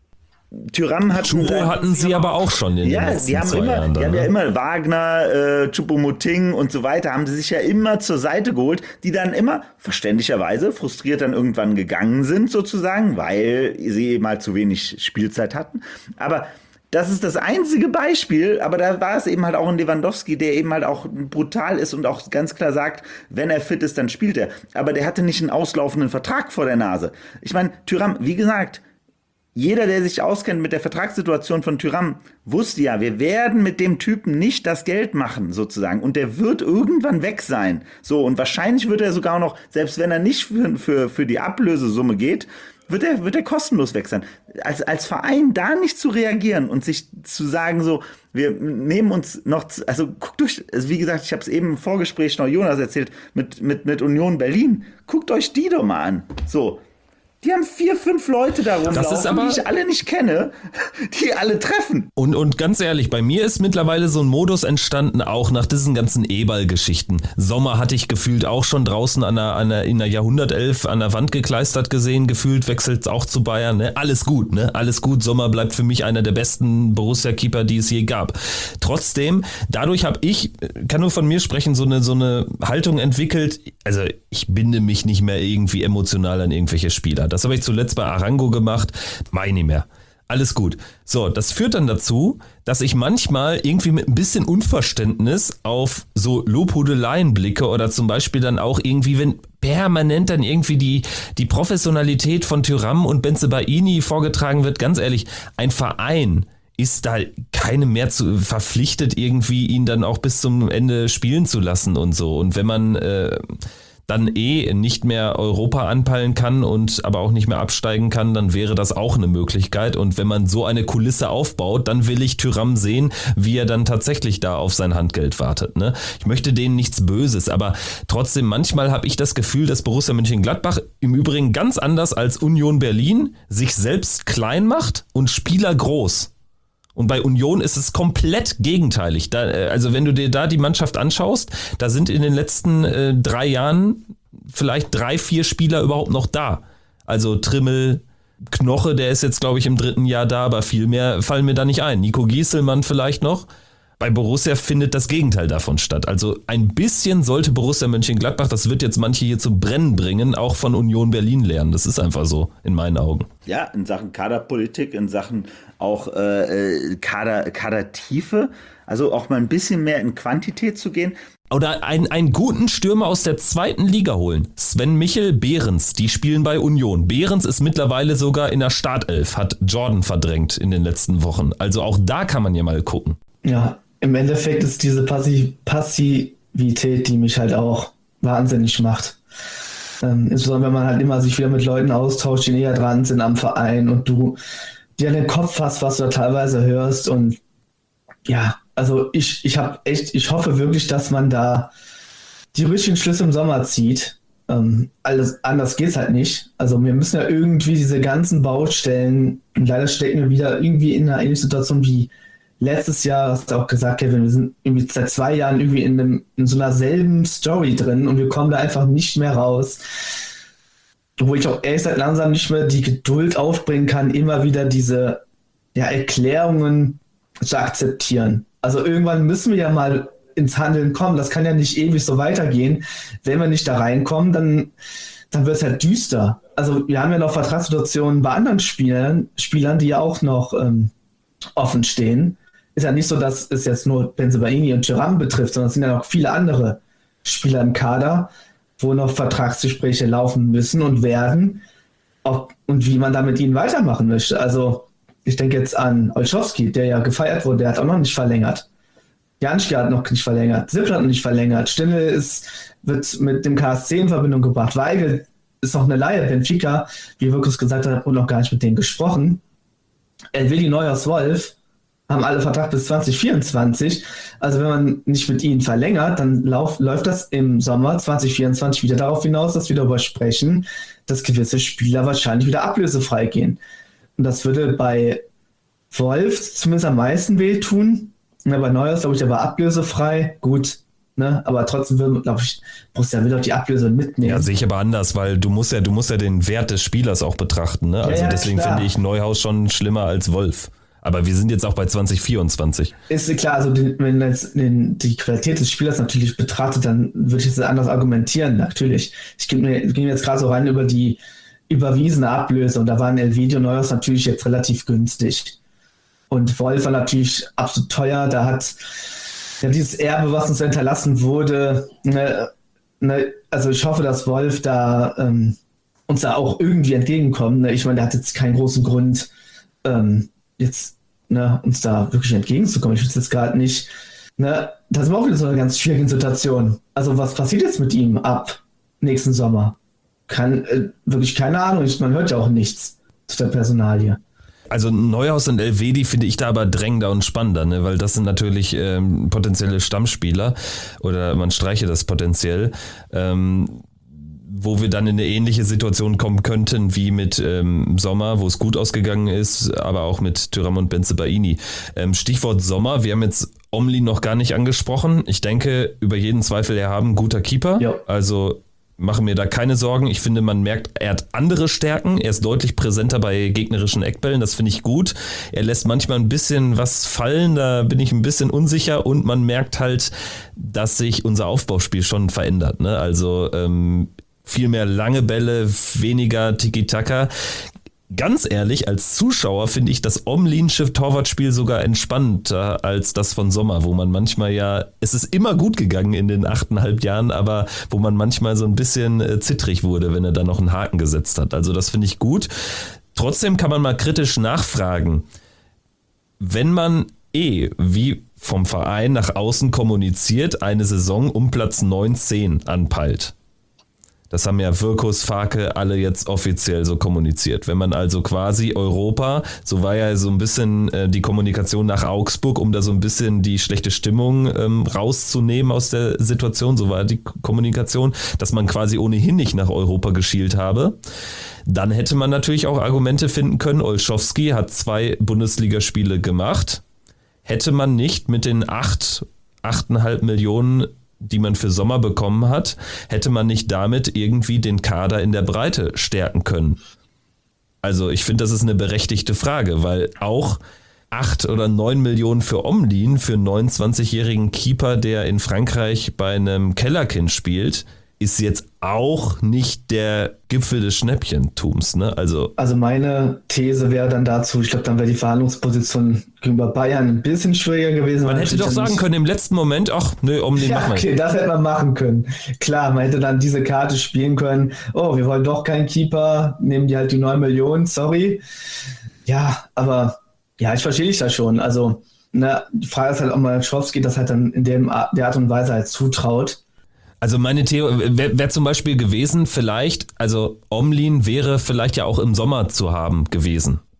Thuram hat Choupo hatten sie aber auch schon in ja, den letzten die haben zwei immer, Jahren. Die Dann, haben ja ne? immer Wagner, äh, Choupo-Moting und so weiter, haben sie sich ja immer zur Seite geholt, die dann immer verständlicherweise frustriert dann irgendwann gegangen sind sozusagen, weil sie eben halt zu wenig Spielzeit hatten. Aber das ist das einzige Beispiel, aber da war es eben halt auch ein Lewandowski, der eben halt auch brutal ist und auch ganz klar sagt, wenn er fit ist, dann spielt er. Aber der hatte nicht einen auslaufenden Vertrag vor der Nase. Ich meine, Thuram, wie gesagt, jeder, der sich auskennt mit der Vertragssituation von Thuram, wusste ja, wir werden mit dem Typen nicht das Geld machen, sozusagen. Und der wird irgendwann weg sein. So, und wahrscheinlich wird er sogar noch, selbst wenn er nicht für, für, für die Ablösesumme geht, wird er, wird er kostenlos weg sein. Als, als Verein da nicht zu reagieren und sich zu sagen so, wir nehmen uns noch, also guckt euch, also wie gesagt, ich habe es eben im Vorgespräch noch Jonas erzählt, mit, mit, mit Union Berlin, guckt euch die doch mal an. So. Die haben vier, fünf Leute da rumlaufen, die ich alle nicht kenne, die alle treffen. Und, und ganz ehrlich, bei mir ist mittlerweile so ein Modus entstanden, auch nach diesen ganzen E-Ball-Geschichten. Sommer hatte ich gefühlt auch schon draußen an der, an der, in der Jahrhundertelf an der Wand gekleistert gesehen, gefühlt wechselt auch zu Bayern. Ne? Alles gut, ne? Alles gut. Sommer bleibt für mich einer der besten Borussia-Keeper, die es je gab. Trotzdem, dadurch habe ich, kann nur von mir sprechen, so eine, so eine Haltung entwickelt, also ich binde mich nicht mehr irgendwie emotional an irgendwelche Spieler. Das habe ich zuletzt bei Arango gemacht, mach ich nicht mehr. Alles gut. So, das führt dann dazu, dass ich manchmal irgendwie mit ein bisschen Unverständnis auf so Lobhudeleien blicke oder zum Beispiel dann auch irgendwie, wenn permanent dann irgendwie die, die Professionalität von Thuram und Bensebaini vorgetragen wird. Ganz ehrlich, ein Verein ist da keinem mehr zu, verpflichtet, irgendwie ihn dann auch bis zum Ende spielen zu lassen und so. Und wenn man äh, dann eh nicht mehr Europa anpeilen kann und aber auch nicht mehr absteigen kann, dann wäre das auch eine Möglichkeit. Und wenn man so eine Kulisse aufbaut, dann will ich Thuram sehen, wie er dann tatsächlich da auf sein Handgeld wartet. Ne? Ich möchte denen nichts Böses, aber trotzdem, manchmal habe ich das Gefühl, dass Borussia Mönchengladbach im Übrigen ganz anders als Union Berlin sich selbst klein macht und Spieler groß. Und bei Union ist es komplett gegenteilig. Da, also wenn du dir da die Mannschaft anschaust, da sind in den letzten äh, drei Jahren vielleicht drei, vier Spieler überhaupt noch da. Also Trimmel, Knoche, der ist jetzt glaube ich im dritten Jahr da, aber viel mehr fallen mir da nicht ein. Nico Gieselmann vielleicht noch. Bei Borussia findet das Gegenteil davon statt. Also ein bisschen sollte Borussia Mönchengladbach, das wird jetzt manche hier zum Brennen bringen, auch von Union Berlin lernen. Das ist einfach so, in meinen Augen. Ja, in Sachen Kaderpolitik, in Sachen auch äh, Kader, Kadertiefe, also auch mal ein bisschen mehr in Quantität zu gehen. Oder einen, einen guten Stürmer aus der zweiten Liga holen. Sven Michel, Behrens, die spielen bei Union. Behrens ist mittlerweile sogar in der Startelf, hat Jordan verdrängt in den letzten Wochen. Also auch da kann man ja mal gucken. Ja, im Endeffekt ist diese Passi- Passivität, die mich halt auch wahnsinnig macht. Ähm, insbesondere wenn man halt immer sich wieder mit Leuten austauscht, die näher dran sind am Verein und du dir an den Kopf hast, was du da teilweise hörst. Und ja, also ich, ich habe echt, ich hoffe wirklich, dass man da die richtigen Schlüsse im Sommer zieht. Ähm, alles anders geht's halt nicht. Also wir müssen ja irgendwie diese ganzen Baustellen, und leider stecken wir wieder irgendwie in einer ähnlichen Situation wie letztes Jahr, hast du auch gesagt, Kevin, wir sind irgendwie seit zwei Jahren irgendwie in, einem, in so einer selben Story drin und wir kommen da einfach nicht mehr raus. Wo ich auch ehrlich gesagt langsam nicht mehr die Geduld aufbringen kann, immer wieder diese ja, Erklärungen zu akzeptieren. Also irgendwann müssen wir ja mal ins Handeln kommen. Das kann ja nicht ewig so weitergehen. Wenn wir nicht da reinkommen, dann, dann wird es halt düster. Also wir haben ja noch Vertragssituationen bei anderen Spielern, Spielern, die ja auch noch ähm, offen stehen. Ist ja nicht so, dass es jetzt nur Bensebaini und Thuram betrifft, sondern es sind ja noch viele andere Spieler im Kader, wo noch Vertragsgespräche laufen müssen und werden, ob, und wie man da mit ihnen weitermachen möchte. Also ich denke jetzt an Olszewski, der ja gefeiert wurde, der hat auch noch nicht verlängert. Janschke hat noch nicht verlängert, Sippel hat noch nicht verlängert, Stindl ist, wird mit dem K S C in Verbindung gebracht, Weigl ist noch eine Laie, Benfica, wie Wirkus gesagt hat, wurde noch gar nicht mit denen gesprochen. Elvedi, Neuhaus, Wolf haben alle Vertrag bis zwanzig vierundzwanzig. Also wenn man nicht mit ihnen verlängert, dann lauf, läuft das im Sommer zwanzig vierundzwanzig wieder darauf hinaus, dass wir darüber sprechen, dass gewisse Spieler wahrscheinlich wieder ablösefrei gehen. Und das würde bei Wolf zumindest am meisten wehtun. Ja, bei Neuhaus, glaube ich, der war ablösefrei. Gut, ne? Aber trotzdem will, glaube ich, Borussia will doch die Ablöse mitnehmen. Ja, sehe ich aber anders, weil du musst ja, du musst ja den Wert des Spielers auch betrachten. Ne? Also ja, ja, deswegen klar. finde ich Neuhaus schon schlimmer als Wolf. Aber wir sind jetzt auch bei zwanzig vierundzwanzig. Ist klar, also die, wenn man jetzt den, die Qualität des Spielers natürlich betrachtet, dann würde ich jetzt anders argumentieren, natürlich. Ich gehe mir, geh mir jetzt gerade so rein über die überwiesene Ablöse und da waren Elvedi und Neuhaus natürlich jetzt relativ günstig. Und Wolf war natürlich absolut teuer, da hat ja dieses Erbe, was uns hinterlassen wurde, ne, ne, also ich hoffe, dass Wolf da ähm, uns da auch irgendwie entgegenkommt. Ne? Ich meine, der hat jetzt keinen großen Grund, ähm, jetzt ne, uns da wirklich entgegenzukommen. Ich finde es jetzt gerade nicht, ne, das ist auch wieder so eine ganz schwierige Situation. Also was passiert jetzt mit ihm ab nächsten Sommer? Kann, äh, wirklich keine Ahnung, man hört ja auch nichts zu der Personalie. Also Neuhaus und Elvedi finde ich da aber drängender und spannender, ne? Weil das sind natürlich ähm, potenzielle Stammspieler oder man streiche das potenziell, ähm, wo wir dann in eine ähnliche Situation kommen könnten wie mit ähm, Sommer, wo es gut ausgegangen ist, aber auch mit Thuram und Bensebaini. Ähm, Stichwort Sommer, wir haben jetzt Omlin noch gar nicht angesprochen. Ich denke, über jeden Zweifel erhaben, guter Keeper. Ja. Also mache mir da keine Sorgen. Ich finde, man merkt, er hat andere Stärken. Er ist deutlich präsenter bei gegnerischen Eckbällen. Das finde ich gut. Er lässt manchmal ein bisschen was fallen. Da bin ich ein bisschen unsicher. Und man merkt halt, dass sich unser Aufbauspiel schon verändert. Ne? Also ähm, viel mehr lange Bälle, weniger Tiki-Taka. Ganz ehrlich, als Zuschauer finde ich das Omlinsche Torwartspiel sogar entspannter als das von Sommer, wo man manchmal ja, es ist immer gut gegangen in den achteinhalb Jahren, aber wo man manchmal so ein bisschen äh, zittrig wurde, wenn er da noch einen Haken gesetzt hat. Also das finde ich gut. Trotzdem kann man mal kritisch nachfragen, wenn man eh, wie vom Verein nach außen kommuniziert, eine Saison um Platz neun, zehn anpeilt. Das haben ja Wirkus, Farke alle jetzt offiziell so kommuniziert. Wenn man also quasi Europa, so war ja so ein bisschen äh, die Kommunikation nach Augsburg, um da so ein bisschen die schlechte Stimmung ähm, rauszunehmen aus der Situation, so war die Kommunikation, dass man quasi ohnehin nicht nach Europa geschielt habe. Dann hätte man natürlich auch Argumente finden können. Olszewski hat zwei Bundesligaspiele gemacht. Hätte man nicht mit den acht, achteinhalb Millionen, die man für Sommer bekommen hat, hätte man nicht damit irgendwie den Kader in der Breite stärken können? Also ich finde, das ist eine berechtigte Frage, weil auch acht oder neun Millionen für Omlin, für einen neunundzwanzigjährigen Keeper, der in Frankreich bei einem Kellerkind spielt, ist jetzt auch nicht der Gipfel des Schnäppchentums. Ne? Also, also meine These wäre dann dazu, ich glaube, dann wäre die Verhandlungsposition gegenüber Bayern ein bisschen schwieriger gewesen. Man hätte doch sagen nicht können im letzten Moment, ach nö, Omlin, ja, mach mal. Okay, das hätte man machen können. Klar, man hätte dann diese Karte spielen können, oh, wir wollen doch keinen Keeper, nehmen die halt die neun Millionen, sorry. Ja, aber ja, ich verstehe dich da schon. Also ne, die Frage ist halt, ob man Olszewski das halt dann in dem, der Art und Weise halt zutraut. Also meine Theorie wäre wär zum Beispiel gewesen, vielleicht, also Omlin wäre vielleicht ja auch im Sommer zu haben gewesen.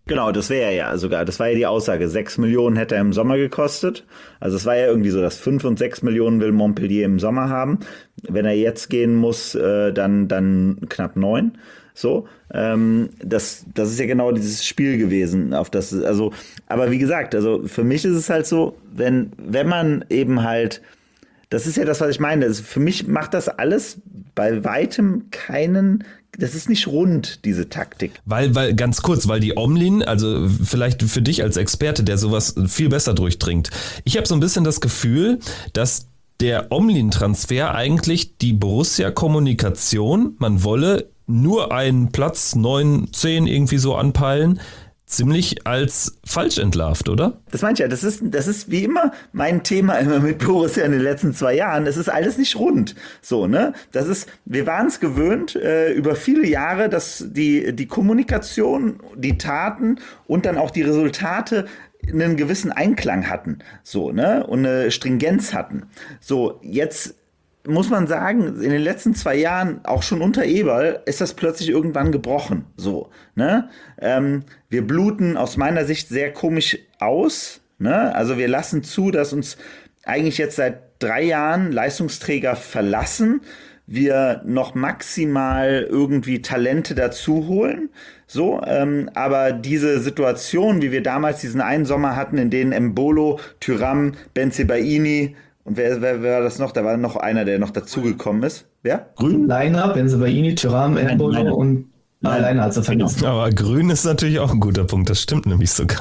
Genau, das wäre ja sogar, das war ja die Aussage, sechs Millionen hätte er im Sommer gekostet. Also es war ja irgendwie so, dass fünf und sechs Millionen will Montpellier im Sommer haben. Wenn er jetzt gehen muss, äh, dann, dann knapp neun. So, ähm, das, das ist ja genau dieses Spiel gewesen, auf das, also, aber wie gesagt, also für mich ist es halt so, wenn, wenn man eben halt, das ist ja das, was ich meine, also für mich macht das alles bei weitem keinen, das ist nicht rund, diese Taktik. Weil, weil, ganz kurz, weil die Omlin, also vielleicht für dich als Experte, der sowas viel besser durchdringt, ich habe so ein bisschen das Gefühl, dass der Omlin-Transfer eigentlich die Borussia-Kommunikation, man wolle nur einen Platz neun, zehn irgendwie so anpeilen, ziemlich als falsch entlarvt, oder? Das meine ich ja, das ist, das ist wie immer mein Thema immer mit Borussia in den letzten zwei Jahren. Es ist alles nicht rund. So, ne? Das ist, wir waren es gewöhnt, äh, über viele Jahre, dass die, die Kommunikation, die Taten und dann auch die Resultate einen gewissen Einklang hatten. So, ne? Und eine Stringenz hatten. So, jetzt muss man sagen, in den letzten zwei Jahren, auch schon unter Eberl, ist das plötzlich irgendwann gebrochen. So, ne? Ähm, wir bluten aus meiner Sicht sehr komisch aus. Ne? Also wir lassen zu, dass uns eigentlich jetzt seit drei Jahren Leistungsträger verlassen. Wir noch maximal irgendwie Talente dazu holen. So, ähm, aber diese Situation, wie wir damals diesen einen Sommer hatten, in denen Embolo, Thuram, Bensebaini und wer, wer, wer war das noch? Da war noch einer, der noch dazugekommen ist. Wer? Grün? Leiner, Bensebaini, Thuram, Embolo und ah, Leiner hat sie vergessen. Genau. Aber Grün ist natürlich auch ein guter Punkt, das stimmt nämlich sogar.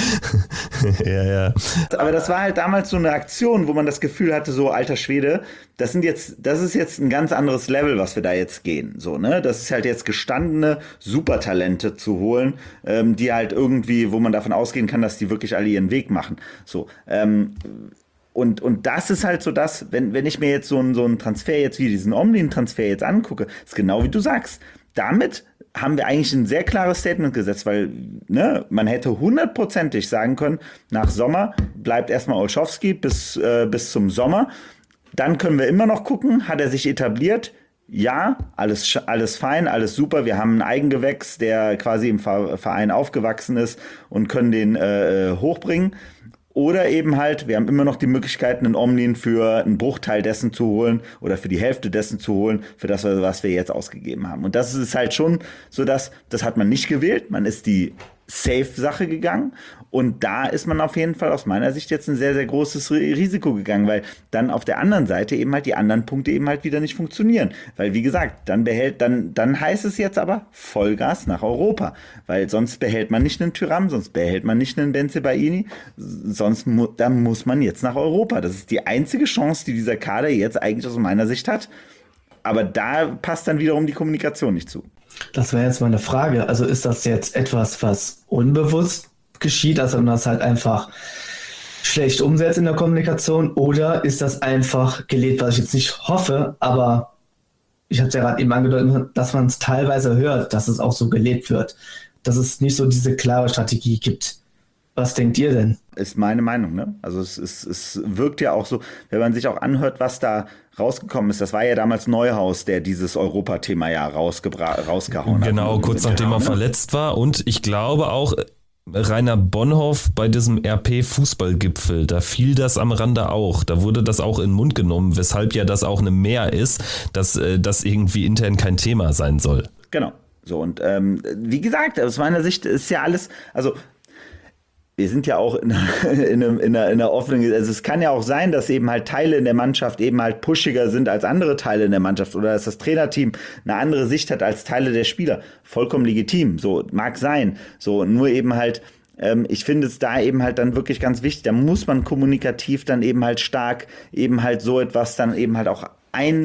ja, ja. Aber das war halt damals so eine Aktion, wo man das Gefühl hatte, so alter Schwede, das sind jetzt, das ist jetzt ein ganz anderes Level, was wir da jetzt gehen. So, ne? Das ist halt jetzt gestandene Supertalente zu holen, ähm, die halt irgendwie, wo man davon ausgehen kann, dass die wirklich alle ihren Weg machen. So, ähm, Und, und das ist halt so das, wenn, wenn ich mir jetzt so einen, so einen Transfer jetzt wie diesen Omlin-Transfer jetzt angucke, ist genau wie du sagst. Damit haben wir eigentlich ein sehr klares Statement gesetzt, weil ne, man hätte hundertprozentig sagen können, nach Sommer bleibt erstmal Olschowski bis, äh, bis zum Sommer. Dann können wir immer noch gucken, hat er sich etabliert? Ja, alles, alles fein, alles super. Wir haben einen Eigengewächs, der quasi im Verein aufgewachsen ist und können den äh, hochbringen. Oder eben halt, wir haben immer noch die Möglichkeit, einen Omlin für einen Bruchteil dessen zu holen oder für die Hälfte dessen zu holen, für das, was wir jetzt ausgegeben haben. Und das ist halt schon so, dass das hat man nicht gewählt. Man ist die Safe-Sache gegangen. Und da ist man auf jeden Fall aus meiner Sicht jetzt ein sehr, sehr großes Risiko gegangen, weil dann auf der anderen Seite eben halt die anderen Punkte eben halt wieder nicht funktionieren. Weil, wie gesagt, dann behält, dann, dann heißt es jetzt aber Vollgas nach Europa. Weil sonst behält man nicht einen Thuram, sonst behält man nicht einen Bensebaini, sonst mu- dann muss man jetzt nach Europa. Das ist die einzige Chance, die dieser Kader jetzt eigentlich aus meiner Sicht hat. Aber da passt dann wiederum die Kommunikation nicht zu. Das wäre jetzt mal eine Frage. Also ist das jetzt etwas, was unbewusst geschieht, also man das halt einfach schlecht umsetzt in der Kommunikation, oder ist das einfach gelebt, was ich jetzt nicht hoffe, aber ich habe es ja gerade eben angedeutet, dass man es teilweise hört, dass es auch so gelebt wird, dass es nicht so diese klare Strategie gibt. Was denkt ihr denn? Ist meine Meinung, ne? Also es, es, es wirkt ja auch so, wenn man sich auch anhört, was da rausgekommen ist. Das war ja damals Neuhaus, der dieses Europa-Thema ja rausgebra- rausgehauen hat. Genau, kurz nachdem er verletzt war. Und ich glaube auch, Rainer Bonhoff bei diesem R P-Fußballgipfel, da fiel das am Rande auch. Da wurde das auch in den Mund genommen, weshalb ja das auch eine Mehr ist, dass das irgendwie intern kein Thema sein soll. Genau. So, und ähm, wie gesagt, aus meiner Sicht ist ja alles, also wir sind ja auch in, in, in, in, einer, in einer offenen, also es kann ja auch sein, dass eben halt Teile in der Mannschaft eben halt pushiger sind als andere Teile in der Mannschaft oder dass das Trainerteam eine andere Sicht hat als Teile der Spieler. Vollkommen legitim, so mag sein. So, nur eben halt, ähm, ich finde es da eben halt dann wirklich ganz wichtig, da muss man kommunikativ dann eben halt stark eben halt so etwas dann eben halt auch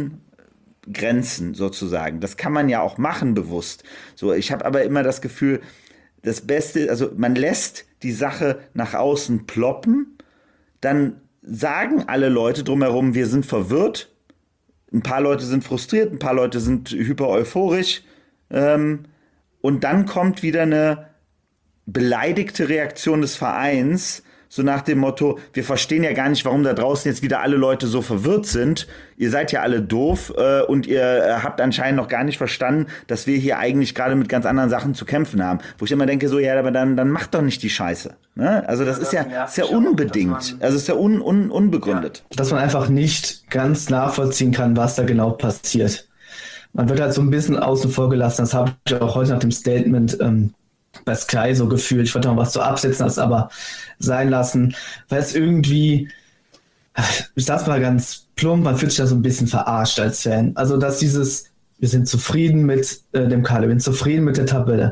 eingrenzen sozusagen. Das kann man ja auch machen bewusst. So, ich habe aber immer das Gefühl, das Beste, also man lässt die Sache nach außen ploppen, dann sagen alle Leute drumherum, wir sind verwirrt, ein paar Leute sind frustriert, ein paar Leute sind hyper euphorisch, ähm, und dann kommt wieder eine beleidigte Reaktion des Vereins So nach dem Motto, wir verstehen ja gar nicht, warum da draußen jetzt wieder alle Leute so verwirrt sind. Ihr seid ja alle doof äh, und ihr äh, habt anscheinend noch gar nicht verstanden, dass wir hier eigentlich gerade mit ganz anderen Sachen zu kämpfen haben. Wo ich immer denke, so, ja, aber dann, dann macht doch nicht die Scheiße. Ne? Also das, ja, das ist ja, ist ja unbedingt. Man, also ist ja un, un, unbegründet. Ja, dass man einfach nicht ganz nachvollziehen kann, was da genau passiert. Man wird halt so ein bisschen außen vor gelassen. Das habe ich auch heute nach dem Statement ähm, bei Sky so gefühlt. Ich wollte noch was zu absetzen, das aber sein lassen, weil es irgendwie, ich sag's mal ganz plump, man fühlt sich da so ein bisschen verarscht als Fan. Also, dass dieses, wir sind zufrieden mit äh, dem Kader, wir sind zufrieden mit der Tabelle.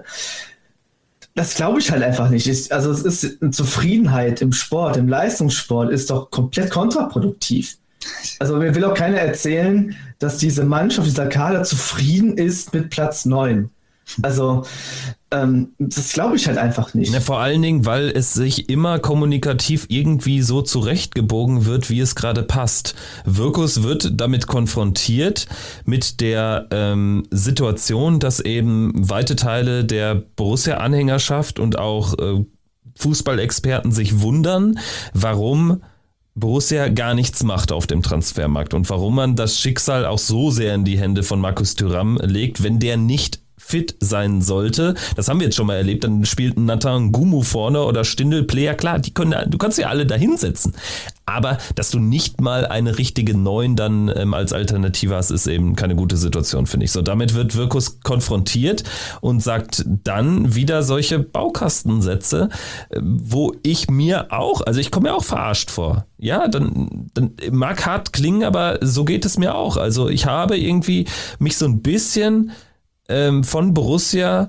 Das glaube ich halt einfach nicht. Ich, also, es ist eine Zufriedenheit im Sport, im Leistungssport ist doch komplett kontraproduktiv. Also, mir will auch keiner erzählen, dass diese Mannschaft, dieser Kader zufrieden ist mit Platz neun. Also, ähm, das glaube ich halt einfach nicht. Ja, vor allen Dingen, weil es sich immer kommunikativ irgendwie so zurechtgebogen wird, wie es gerade passt. Wirkus wird damit konfrontiert mit der ähm, Situation, dass eben weite Teile der Borussia-Anhängerschaft und auch äh, Fußballexperten sich wundern, warum Borussia gar nichts macht auf dem Transfermarkt und warum man das Schicksal auch so sehr in die Hände von Markus Thuram legt, wenn der nicht fit sein sollte. Das haben wir jetzt schon mal erlebt. Dann spielt Nathan Gumu vorne oder Stindl, Player. Klar, die können, du kannst ja alle da hinsetzen. Aber dass du nicht mal eine richtige Neun dann ähm, als Alternative hast, ist eben keine gute Situation, finde ich. So, damit wird Wirkus konfrontiert und sagt dann wieder solche Baukastensätze, äh, wo ich mir auch, also ich komme mir auch verarscht vor. Ja, dann, dann mag hart klingen, aber so geht es mir auch. Also ich habe irgendwie mich so ein bisschen von Borussia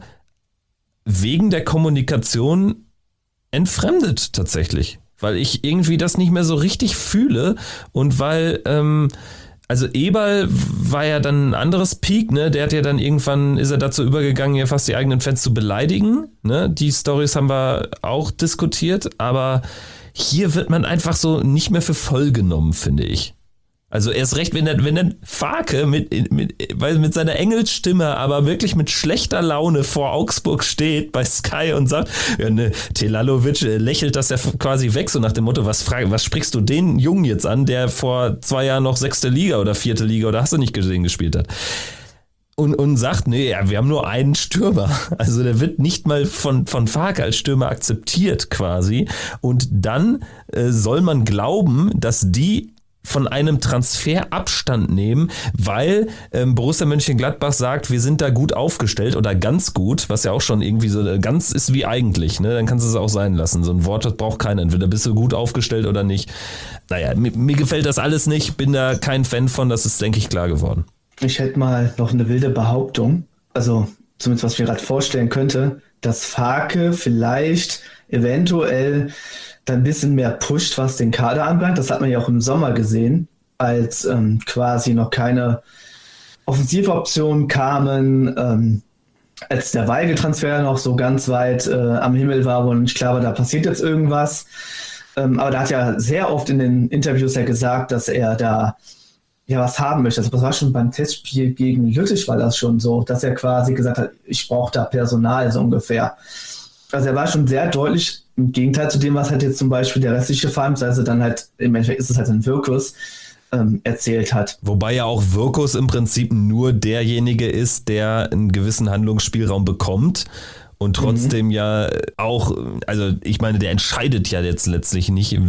wegen der Kommunikation entfremdet tatsächlich, weil ich irgendwie das nicht mehr so richtig fühle und weil, ähm, also Eberl war ja dann ein anderes Peak, ne, der hat ja dann irgendwann, ist er dazu übergegangen, ja fast die eigenen Fans zu beleidigen, ne, die Storys haben wir auch diskutiert, aber hier wird man einfach so nicht mehr für voll genommen, finde ich. Also erst recht, wenn dann, wenn dann Farke mit, mit, weil mit seiner Engelsstimme, aber wirklich mit schlechter Laune vor Augsburg steht bei Sky und sagt, ja, ne, Telalovic lächelt das ja quasi weg, so nach dem Motto, was frage, was sprichst du den Jungen jetzt an, der vor zwei Jahren noch sechste Liga oder vierte Liga oder hast du nicht gesehen gespielt hat? Und, und sagt, nee, ja, wir haben nur einen Stürmer. Also der wird nicht mal von, von Farke als Stürmer akzeptiert quasi. Und dann äh, soll man glauben, dass die von einem Transfer Abstand nehmen, weil ähm, Borussia Mönchengladbach sagt, wir sind da gut aufgestellt oder ganz gut, was ja auch schon irgendwie so ganz ist wie eigentlich, ne? Dann kannst du es auch sein lassen. So ein Wort, das braucht keiner. Entweder bist du gut aufgestellt oder nicht. Naja, mir, mir gefällt das alles nicht, bin da kein Fan von, das ist, denke ich, klar geworden. Ich hätte mal noch eine wilde Behauptung, also zumindest was ich mir gerade vorstellen könnte, dass Farke vielleicht eventuell ein bisschen mehr pusht, was den Kader anbelangt. Das hat man ja auch im Sommer gesehen, als ähm, quasi noch keine Offensivoptionen kamen, ähm, als der Weigl-Transfer noch so ganz weit äh, am Himmel war und ich glaube, da passiert jetzt irgendwas. Ähm, aber da hat er sehr oft in den Interviews ja gesagt, dass er da ja was haben möchte. Also das war schon beim Testspiel gegen Lüttich war das schon so, dass er quasi gesagt hat, ich brauche da Personal so ungefähr. Also er war schon sehr deutlich im Gegenteil zu dem, was halt jetzt zum Beispiel der restliche Verein, also dann halt, im Endeffekt ist es halt ein Wirkus, ähm, erzählt hat. Wobei ja auch Wirkus im Prinzip nur derjenige ist, der einen gewissen Handlungsspielraum bekommt und trotzdem mhm. ja auch, also ich meine, der entscheidet ja jetzt letztlich nicht,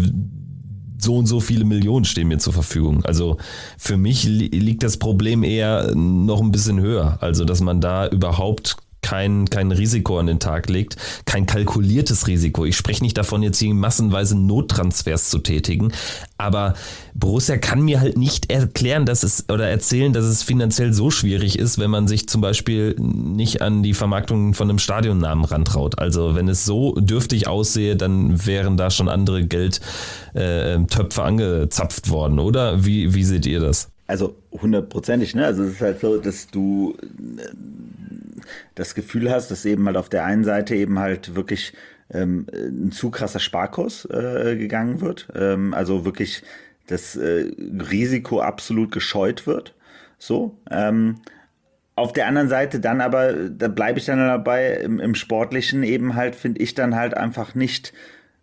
so und so viele Millionen stehen mir zur Verfügung. Also für mich li- liegt das Problem eher noch ein bisschen höher, also dass man da überhaupt kein, kein Risiko an den Tag legt, kein kalkuliertes Risiko. Ich spreche nicht davon, jetzt hier massenweise Nottransfers zu tätigen, aber Borussia kann mir halt nicht erklären, dass es oder erzählen, dass es finanziell so schwierig ist, wenn man sich zum Beispiel nicht an die Vermarktung von einem Stadionnamen rantraut. Also wenn es so dürftig aussehe, dann wären da schon andere Geldtöpfe äh, angezapft worden, oder? Wie, wie seht ihr das? Also hundertprozentig, ne? Also es ist halt so, dass du das Gefühl hast, dass eben halt auf der einen Seite eben halt wirklich ähm, ein zu krasser Sparkurs äh, gegangen wird. Ähm, also wirklich das äh, Risiko absolut gescheut wird. So. Ähm, auf der anderen Seite dann aber, da bleibe ich dann dabei, im, im Sportlichen eben halt, finde ich dann halt einfach nicht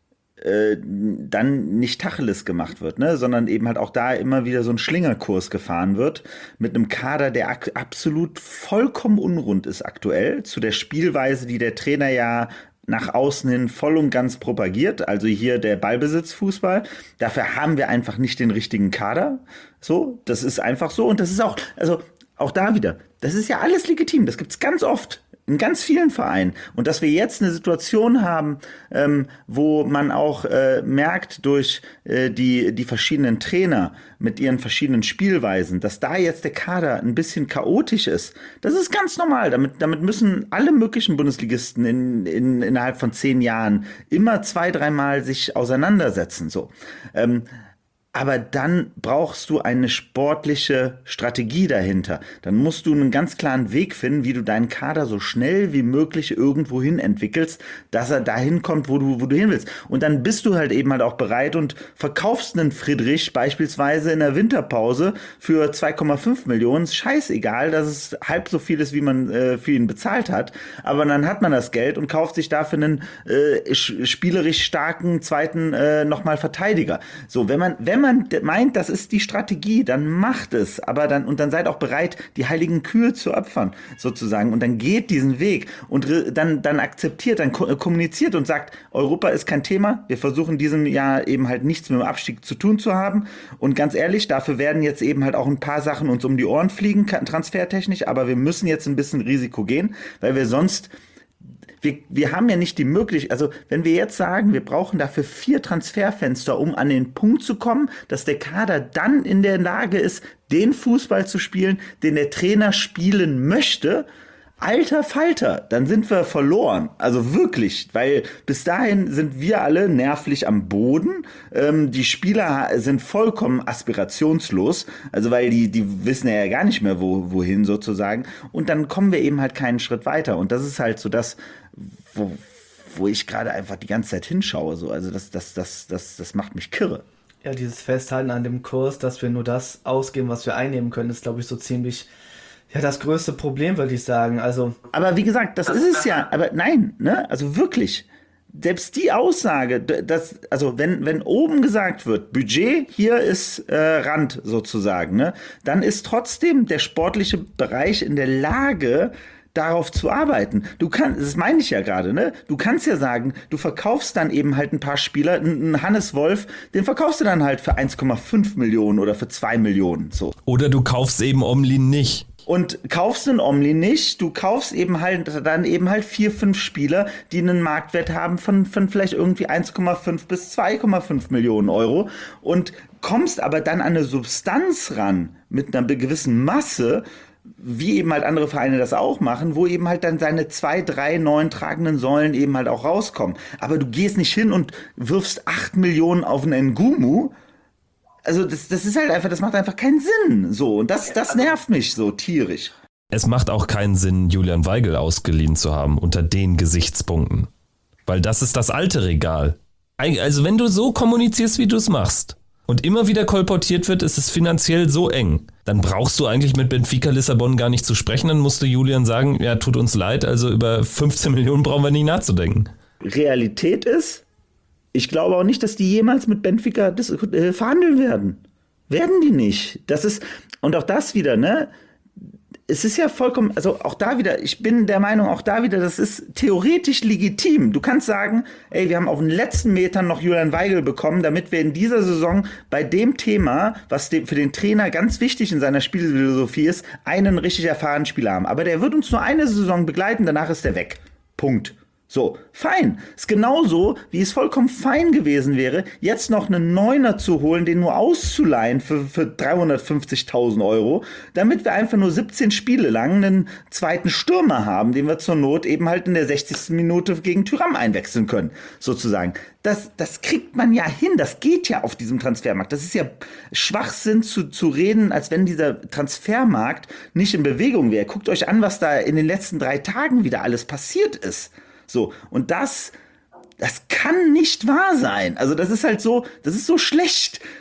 äh, dann nicht Tacheles gemacht wird, ne? Sondern eben halt auch da immer wieder so ein Schlingerkurs gefahren wird mit einem Kader, der ak- absolut vollkommen unrund ist aktuell, zu der Spielweise, die der Trainer ja nach außen hin voll und ganz propagiert, also hier der Ballbesitzfußball. Dafür haben wir einfach nicht den richtigen Kader. So, das ist einfach so. Und das ist auch, also auch da wieder, das ist ja alles legitim. Das gibt's ganz oft in ganz vielen Vereinen. Und dass wir jetzt eine Situation haben, ähm, wo man auch äh, merkt durch äh, die, die verschiedenen Trainer mit ihren verschiedenen Spielweisen, dass da jetzt der Kader ein bisschen chaotisch ist. Das ist ganz normal. Damit, damit müssen alle möglichen Bundesligisten in, in, innerhalb von zehn Jahren immer zwei, dreimal sich auseinandersetzen. So. Ähm, Aber dann brauchst du eine sportliche Strategie dahinter. Dann musst du einen ganz klaren Weg finden, wie du deinen Kader so schnell wie möglich irgendwo hin entwickelst, dass er dahin kommt, wo du, wo du hin willst. Und dann bist du halt eben halt auch bereit und verkaufst einen Friedrich beispielsweise in der Winterpause für zwei Komma fünf Millionen. Scheißegal, dass es halb so viel ist, wie man äh, für ihn bezahlt hat. Aber dann hat man das Geld und kauft sich dafür einen äh, spielerisch starken zweiten äh, nochmal Verteidiger. So, wenn man, wenn man man meint, das ist die Strategie, dann macht es, aber dann, und dann seid auch bereit, die heiligen Kühe zu opfern, sozusagen, und dann geht diesen Weg und dann, dann akzeptiert, dann kommuniziert und sagt, Europa ist kein Thema, wir versuchen diesem Jahr eben halt nichts mit dem Abstieg zu tun zu haben, und ganz ehrlich, dafür werden jetzt eben halt auch ein paar Sachen uns um die Ohren fliegen, transfertechnisch, aber wir müssen jetzt ein bisschen Risiko gehen, weil wir sonst Wir, wir haben ja nicht die Möglichkeit, also wenn wir jetzt sagen, wir brauchen dafür vier Transferfenster, um an den Punkt zu kommen, dass der Kader dann in der Lage ist, den Fußball zu spielen, den der Trainer spielen möchte, alter Falter, dann sind wir verloren. Also wirklich, weil bis dahin sind wir alle nervlich am Boden. Ähm, die Spieler sind vollkommen aspirationslos, also weil die, die wissen ja gar nicht mehr, wo, wohin sozusagen. Und dann kommen wir eben halt keinen Schritt weiter. Und das ist halt so das, wo, wo ich gerade einfach die ganze Zeit hinschaue. So. Also das, das, das, das, das macht mich kirre. Ja, dieses Festhalten an dem Kurs, dass wir nur das ausgeben, was wir einnehmen können, ist, glaube ich, so ziemlich ja das größte Problem, würde ich sagen. Also, aber wie gesagt, das, das ist es ja. Aber nein, ne? Also wirklich. Selbst die Aussage, dass, also wenn, wenn oben gesagt wird, Budget, hier ist äh, Rand sozusagen, ne, dann ist trotzdem der sportliche Bereich in der Lage, darauf zu arbeiten. Du kannst, das meine ich ja gerade, ne? Du kannst ja sagen, du verkaufst dann eben halt ein paar Spieler, einen Hannes Wolf, den verkaufst du dann halt für eins Komma fünf Millionen oder für zwei Millionen, so. Oder du kaufst eben Omlin nicht. Und kaufst den Omli nicht, du kaufst eben halt dann eben halt vier, fünf Spieler, die einen Marktwert haben von, von vielleicht irgendwie eins Komma fünf bis zwei Komma fünf Millionen Euro und kommst aber dann an eine Substanz ran mit einer gewissen Masse, wie eben halt andere Vereine das auch machen, wo eben halt dann seine zwei, drei neuen tragenden Säulen eben halt auch rauskommen. Aber du gehst nicht hin und wirfst acht Millionen auf einen Ngumu. Also das, das ist halt einfach, das macht einfach keinen Sinn. So, und das, das nervt mich so tierisch. Es macht auch keinen Sinn, Julian Weigl ausgeliehen zu haben unter den Gesichtspunkten. Weil das ist das alte Regal. Also wenn du so kommunizierst, wie du es machst, und immer wieder kolportiert wird, ist es finanziell so eng, dann brauchst du eigentlich mit Benfica Lissabon gar nicht zu sprechen. Dann musste Julian sagen, ja, tut uns leid, also über fünfzehn Millionen brauchen wir nicht nachzudenken. Realität ist, ich glaube auch nicht, dass die jemals mit Benfica das, äh, verhandeln werden. Werden die nicht. Das ist, und auch das wieder, ne? Es ist ja vollkommen, also auch da wieder, ich bin der Meinung, auch da wieder, das ist theoretisch legitim. Du kannst sagen, ey, wir haben auf den letzten Metern noch Julian Weigl bekommen, damit wir in dieser Saison bei dem Thema, was für den Trainer ganz wichtig in seiner Spielphilosophie ist, einen richtig erfahrenen Spieler haben. Aber der wird uns nur eine Saison begleiten, danach ist der weg. Punkt. So, fein. Ist genauso, wie es vollkommen fein gewesen wäre, jetzt noch einen Neuner zu holen, den nur auszuleihen für, für dreihundertfünfzigtausend Euro, damit wir einfach nur siebzehn Spiele lang einen zweiten Stürmer haben, den wir zur Not eben halt in der sechzigsten Minute gegen Thuram einwechseln können, sozusagen. Das, das kriegt man ja hin, das geht ja auf diesem Transfermarkt. Das ist ja Schwachsinn zu, zu reden, als wenn dieser Transfermarkt nicht in Bewegung wäre. Guckt euch an, was da in den letzten drei Tagen wieder alles passiert ist. So, und das, das kann nicht wahr sein. Also das ist halt so, das ist so schlecht.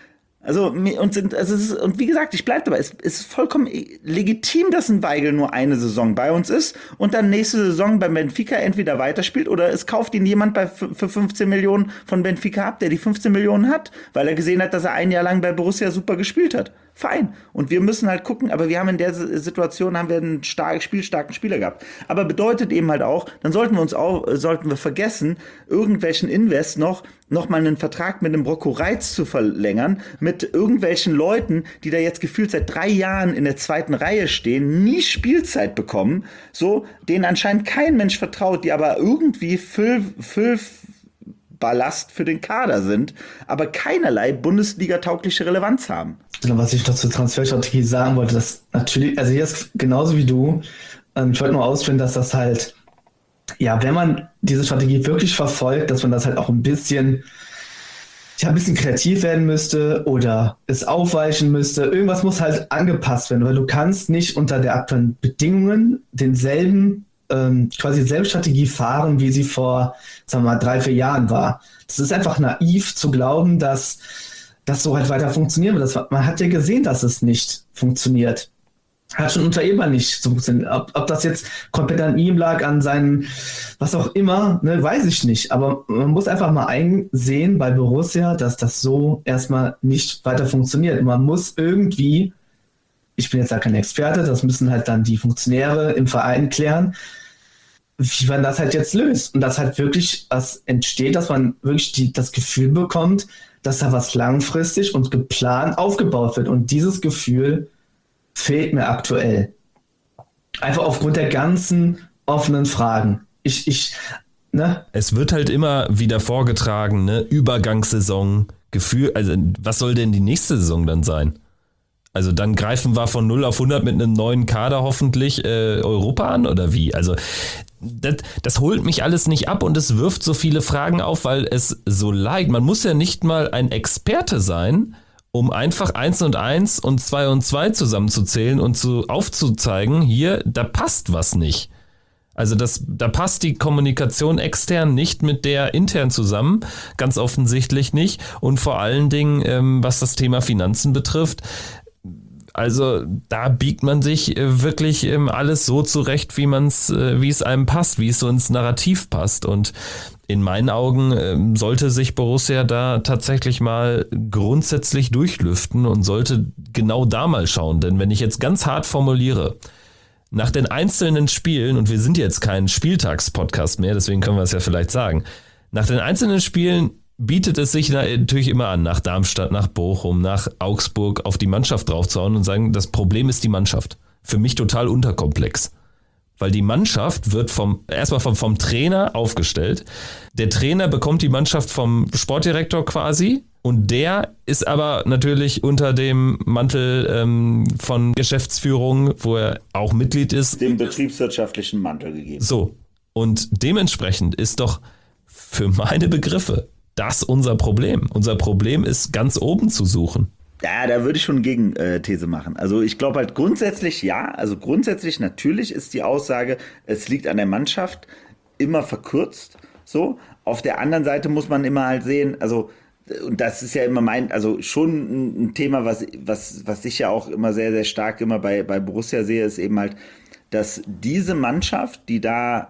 Also, und, sind, also ist, und wie gesagt, ich bleibe dabei, es ist vollkommen legitim, dass ein Weigl nur eine Saison bei uns ist und dann nächste Saison beim Benfica entweder weiterspielt oder es kauft ihn jemand bei, für fünfzehn Millionen von Benfica ab, der die fünfzehn Millionen hat, weil er gesehen hat, dass er ein Jahr lang bei Borussia super gespielt hat. Fein. Und wir müssen halt gucken, aber wir haben in der Situation haben wir einen stark, spielstarken Spieler gehabt. Aber bedeutet eben halt auch, dann sollten wir uns auch, sollten wir vergessen, irgendwelchen Invest noch, noch mal einen Vertrag mit dem Rocco Reitz zu verlängern, mit irgendwelchen Leuten, die da jetzt gefühlt seit drei Jahren in der zweiten Reihe stehen, nie Spielzeit bekommen, so, denen anscheinend kein Mensch vertraut, die aber irgendwie Füll, Füll, Ballast für den Kader sind, aber keinerlei Bundesliga-taugliche Relevanz haben. Was ich noch zur Transferstrategie sagen wollte, dass natürlich, also hier ist genauso wie du, ähm, ich wollte nur ausführen, dass das halt, ja, wenn man diese Strategie wirklich verfolgt, dass man das halt auch ein bisschen, ja, ein bisschen kreativ werden müsste oder es aufweichen müsste. Irgendwas muss halt angepasst werden, weil du kannst nicht unter der aktuellen Bedingungen denselben ähm, quasi dieselbe Strategie fahren, wie sie vor, sagen wir mal, drei, vier Jahren war. Das ist einfach naiv zu glauben, dass das so halt weiter funktionieren wird. Das, man hat ja gesehen, dass es nicht funktioniert. Hat schon unter Eber nicht so funktioniert. Ob, ob das jetzt komplett an ihm lag, an seinen, was auch immer, ne, weiß ich nicht. Aber man muss einfach mal einsehen bei Borussia, dass das so erstmal nicht weiter funktioniert. Man muss irgendwie, ich bin jetzt ja kein Experte, das müssen halt dann die Funktionäre im Verein klären, wie man das halt jetzt löst. Und dass halt wirklich was entsteht, dass man wirklich die, das Gefühl bekommt, dass da was langfristig und geplant aufgebaut wird. Und dieses Gefühl fehlt mir aktuell. Einfach aufgrund der ganzen offenen Fragen. Ich, ich, ne? Es wird halt immer wieder vorgetragen, ne? Übergangssaison, Gefühl, also was soll denn die nächste Saison dann sein? Also dann greifen wir von null auf hundert mit einem neuen Kader hoffentlich äh, Europa an oder wie? Also das, das holt mich alles nicht ab und es wirft so viele Fragen auf, weil es so leicht, man muss ja nicht mal ein Experte sein, um einfach eins und eins und zwei und zwei zusammenzuzählen und zu aufzuzeigen, hier, da passt was nicht. Also das, da passt die Kommunikation extern nicht mit der intern zusammen, ganz offensichtlich nicht. Und vor allen Dingen, ähm, was das Thema Finanzen betrifft, also da biegt man sich äh, wirklich ähm, alles so zurecht, wie man's, äh, wie es einem passt, wie es so ins Narrativ passt. Und in meinen Augen äh, sollte sich Borussia da tatsächlich mal grundsätzlich durchlüften und sollte genau da mal schauen. Denn wenn ich jetzt ganz hart formuliere, nach den einzelnen Spielen, und wir sind jetzt kein Spieltagspodcast mehr, deswegen können wir es ja vielleicht sagen, nach den einzelnen Spielen bietet es sich natürlich immer an, nach Darmstadt, nach Bochum, nach Augsburg auf die Mannschaft draufzuhauen und sagen, das Problem ist die Mannschaft. Für mich total unterkomplex. Weil die Mannschaft wird vom erstmal vom, vom Trainer aufgestellt. Der Trainer bekommt die Mannschaft vom Sportdirektor quasi und der ist aber natürlich unter dem Mantel ähm, von Geschäftsführung, wo er auch Mitglied ist. Dem betriebswirtschaftlichen Mantel gegeben. So. Und dementsprechend ist doch für meine Begriffe das unser Problem. Unser Problem ist, ganz oben zu suchen. Ja, da würde ich schon Gegenthese machen. Also ich glaube halt grundsätzlich ja, also grundsätzlich natürlich ist die Aussage, es liegt an der Mannschaft, immer verkürzt. So. Auf der anderen Seite muss man immer halt sehen, also und das ist ja immer mein, also schon ein Thema, was, was, was ich ja auch immer sehr, sehr stark immer bei, bei Borussia sehe, ist eben halt, dass diese Mannschaft, die da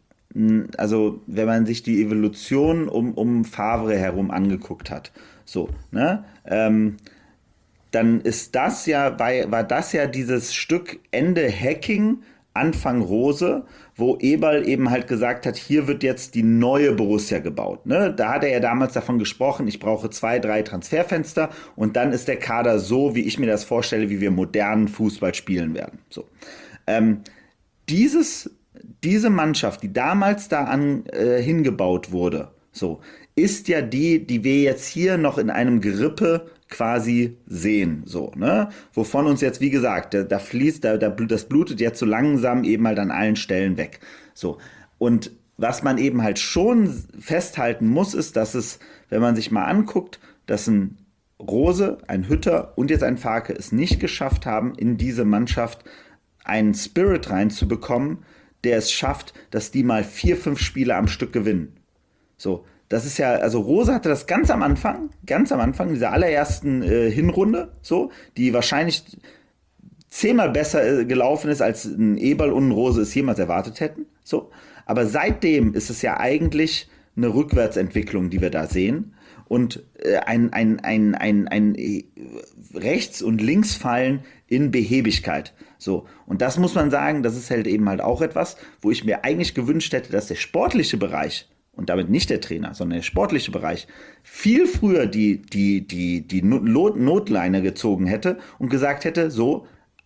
also wenn man sich die Evolution um, um Favre herum angeguckt hat, so, ne, ähm, dann ist das ja, war, war das ja dieses Stück Ende Hacking, Anfang Rose, wo Eberl eben halt gesagt hat, hier wird jetzt die neue Borussia gebaut. Ne? Da hat er ja damals davon gesprochen, ich brauche zwei, drei Transferfenster und dann ist der Kader so, wie ich mir das vorstelle, wie wir modernen Fußball spielen werden. So. Ähm, dieses Diese Mannschaft, die damals da an, äh, hingebaut wurde, so, ist ja die, die wir jetzt hier noch in einem Gerippe quasi sehen, so, ne? Wovon uns jetzt, wie gesagt, da, da fließt, da, da, das blutet jetzt so langsam eben halt an allen Stellen weg. So. Und was man eben halt schon festhalten muss, ist, dass es, wenn man sich mal anguckt, dass ein Rose, ein Hütter und jetzt ein Farke es nicht geschafft haben, in diese Mannschaft einen Spirit reinzubekommen, der es schafft, dass die mal vier, fünf Spiele am Stück gewinnen. So, Das ist ja, also Rose hatte das ganz am Anfang, ganz am Anfang dieser allerersten äh, Hinrunde, so, die wahrscheinlich zehnmal besser äh, gelaufen ist, als ein Eberl und ein Rose es jemals erwartet hätten, so. Aber seitdem ist es ja eigentlich eine Rückwärtsentwicklung, die wir da sehen. Und äh, ein, ein, ein, ein, ein Rechts- und Linksfallen in Behebigkeit. So. Und das muss man sagen, das ist halt eben halt auch etwas, wo ich mir eigentlich gewünscht hätte, dass der sportliche Bereich, und damit nicht der Trainer, sondern der sportliche Bereich, viel früher die, die, die, die Not- Notleine gezogen hätte und gesagt hätte, so,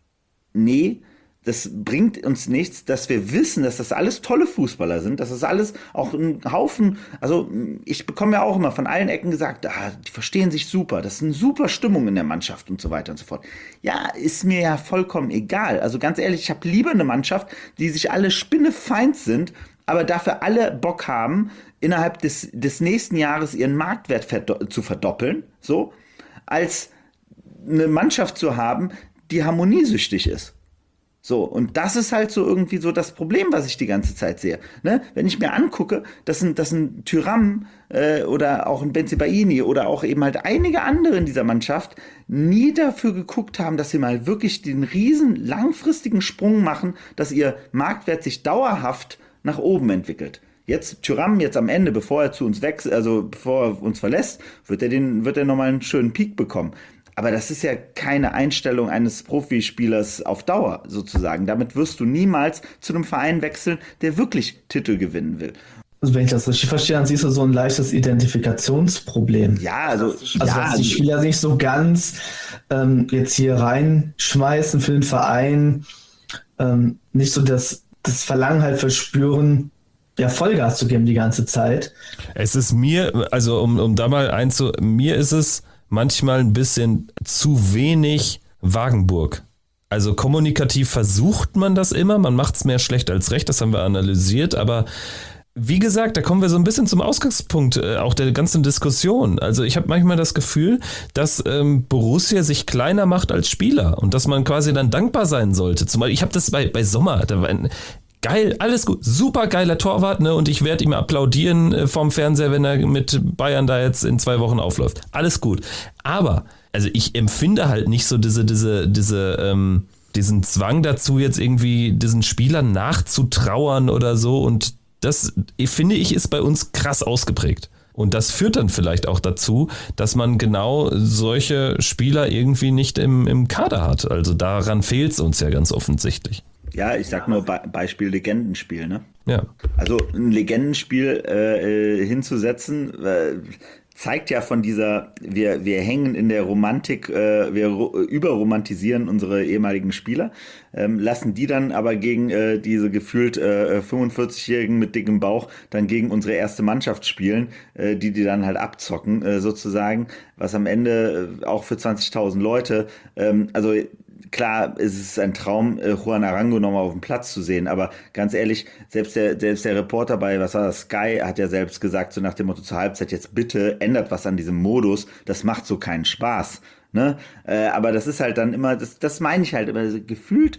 nee, das bringt uns nichts, dass wir wissen, dass das alles tolle Fußballer sind, dass das alles auch ein Haufen, also ich bekomme ja auch immer von allen Ecken gesagt, ah, die verstehen sich super, das ist eine super Stimmung in der Mannschaft und so weiter und so fort. Ja, ist mir ja vollkommen egal. Also ganz ehrlich, ich habe lieber eine Mannschaft, die sich alle spinnefeind sind, aber dafür alle Bock haben, innerhalb des, des nächsten Jahres ihren Marktwert verdo- zu verdoppeln, so, als eine Mannschaft zu haben, die harmoniesüchtig ist. So, und das ist halt so irgendwie so das Problem, was ich die ganze Zeit sehe. Ne? Wenn ich mir angucke, dass ein, dass ein Thuram äh, oder auch ein Bensebaini oder auch eben halt einige andere in dieser Mannschaft nie dafür geguckt haben, dass sie mal wirklich den riesen langfristigen Sprung machen, dass ihr Marktwert sich dauerhaft nach oben entwickelt. Jetzt Thuram, jetzt am Ende, bevor er zu uns wechselt, also bevor er uns verlässt, wird er den, wird er nochmal einen schönen Peak bekommen. Aber das ist ja keine Einstellung eines Profispielers auf Dauer sozusagen. Damit wirst du niemals zu einem Verein wechseln, der wirklich Titel gewinnen will. Also wenn ich das richtig verstehe, dann siehst du so ein leichtes Identifikationsproblem. Ja, also, also ja, dass die Spieler nicht so ganz ähm, jetzt hier reinschmeißen für den Verein, ähm, nicht so das, das Verlangen halt verspüren, ja, Vollgas zu geben die ganze Zeit. Es ist mir, also um, um da mal einzu, mir ist es manchmal ein bisschen zu wenig Wagenburg. Also kommunikativ versucht man das immer, man macht es mehr schlecht als recht, das haben wir analysiert, aber wie gesagt, da kommen wir so ein bisschen zum Ausgangspunkt äh, auch der ganzen Diskussion. Also ich habe manchmal das Gefühl, dass ähm, Borussia sich kleiner macht als Spieler und dass man quasi dann dankbar sein sollte. Zumal ich habe das bei, bei Sommer, da war ein geil, alles gut, super geiler Torwart, ne? Und ich werde ihm applaudieren äh, vom Fernseher, wenn er mit Bayern da jetzt in zwei Wochen aufläuft. Alles gut. Aber, also ich empfinde halt nicht so diese, diese, diese, ähm, diesen Zwang dazu, jetzt irgendwie diesen Spielern nachzutrauern oder so. Und das, finde ich, ist bei uns krass ausgeprägt. Und das führt dann vielleicht auch dazu, dass man genau solche Spieler irgendwie nicht im, im Kader hat. Also daran fehlt es uns ja ganz offensichtlich. Ja, ich sag nur Be- Beispiel Legendenspiel, ne? Ja. Also ein Legendenspiel äh, hinzusetzen, äh, zeigt ja von dieser, wir, wir hängen in der Romantik, äh, wir ro- überromantisieren unsere ehemaligen Spieler, ähm, lassen die dann aber gegen äh, diese gefühlt äh, fünfundvierzig-Jährigen mit dickem Bauch dann gegen unsere erste Mannschaft spielen, äh, die die dann halt abzocken, äh, sozusagen, was am Ende äh, auch für zwanzigtausend Leute, ähm, also klar, es ist ein Traum, Juan Arango nochmal auf dem Platz zu sehen, aber ganz ehrlich, selbst der, selbst der Reporter bei, was war das, Sky, hat ja selbst gesagt, so nach dem Motto zur Halbzeit, jetzt bitte ändert was an diesem Modus, das macht so keinen Spaß, ne? Äh, aber das ist halt dann immer, das, das meine ich halt immer, gefühlt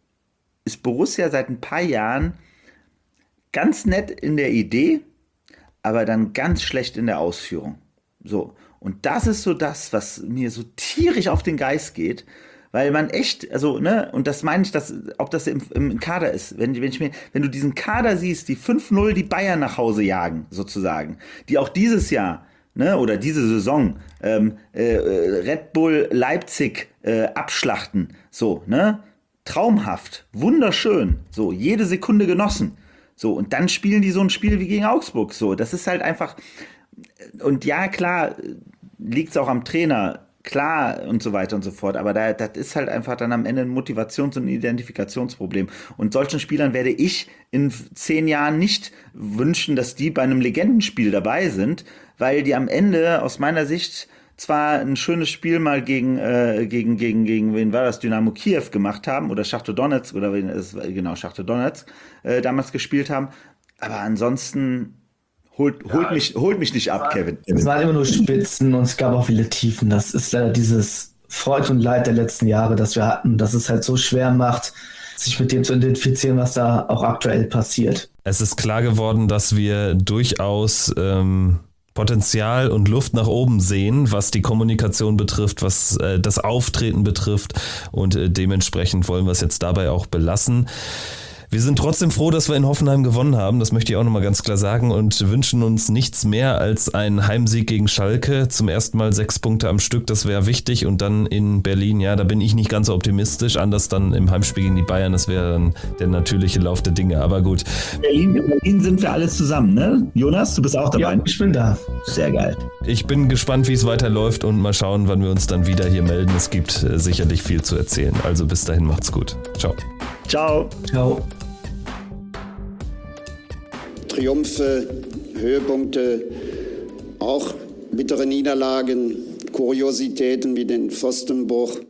ist Borussia seit ein paar Jahren ganz nett in der Idee, aber dann ganz schlecht in der Ausführung. So. Und das ist so das, was mir so tierisch auf den Geist geht, weil man echt, also, ne, und das meine ich, dass, ob das im, im Kader ist, wenn, wenn ich mir, wenn du diesen Kader siehst, die fünf null die Bayern nach Hause jagen, sozusagen, die auch dieses Jahr, ne, oder diese Saison, ähm, äh, Red Bull Leipzig äh, abschlachten, so, ne, traumhaft, wunderschön, so, jede Sekunde genossen, so, und dann spielen die so ein Spiel wie gegen Augsburg, so, das ist halt einfach, und ja, klar, liegt es auch am Trainer, klar und so weiter und so fort, aber da, das ist halt einfach dann am Ende ein Motivations- und Identifikationsproblem. Und solchen Spielern werde ich in zehn Jahren nicht wünschen, dass die bei einem Legendenspiel dabei sind, weil die am Ende aus meiner Sicht zwar ein schönes Spiel mal gegen, äh, gegen, gegen, gegen, wen war das, Dynamo Kiew gemacht haben oder Schachtar Donetsk oder wen ist, genau, Schachtar Donetsk äh, damals gespielt haben, aber ansonsten Holt, holt, ja, mich, holt mich nicht ab, war, Kevin. Es waren immer nur Spitzen und es gab auch viele Tiefen. Das ist leider dieses Freud und Leid der letzten Jahre, das wir hatten, dass es halt so schwer macht, sich mit dem zu identifizieren, was da auch aktuell passiert. Es ist klar geworden, dass wir durchaus ähm, Potenzial und Luft nach oben sehen, was die Kommunikation betrifft, was äh, das Auftreten betrifft und äh, dementsprechend wollen wir es jetzt dabei auch belassen. Wir sind trotzdem froh, dass wir in Hoffenheim gewonnen haben, das möchte ich auch nochmal ganz klar sagen und wünschen uns nichts mehr als einen Heimsieg gegen Schalke. Zum ersten Mal sechs Punkte am Stück, das wäre wichtig und dann in Berlin, ja, da bin ich nicht ganz so optimistisch, anders dann im Heimspiel gegen die Bayern, das wäre dann der natürliche Lauf der Dinge, aber gut. Berlin, in Berlin sind wir alle zusammen, ne? Jonas, du bist auch dabei? Ja, ich bin da. Sehr geil. Ich bin gespannt, wie es weiterläuft und mal schauen, wann wir uns dann wieder hier melden. Es gibt äh, sicherlich viel zu erzählen, also bis dahin macht's gut. Ciao. Ciao. Ciao. Triumphe, Höhepunkte, auch bittere Niederlagen, Kuriositäten wie den Pfostenbruch.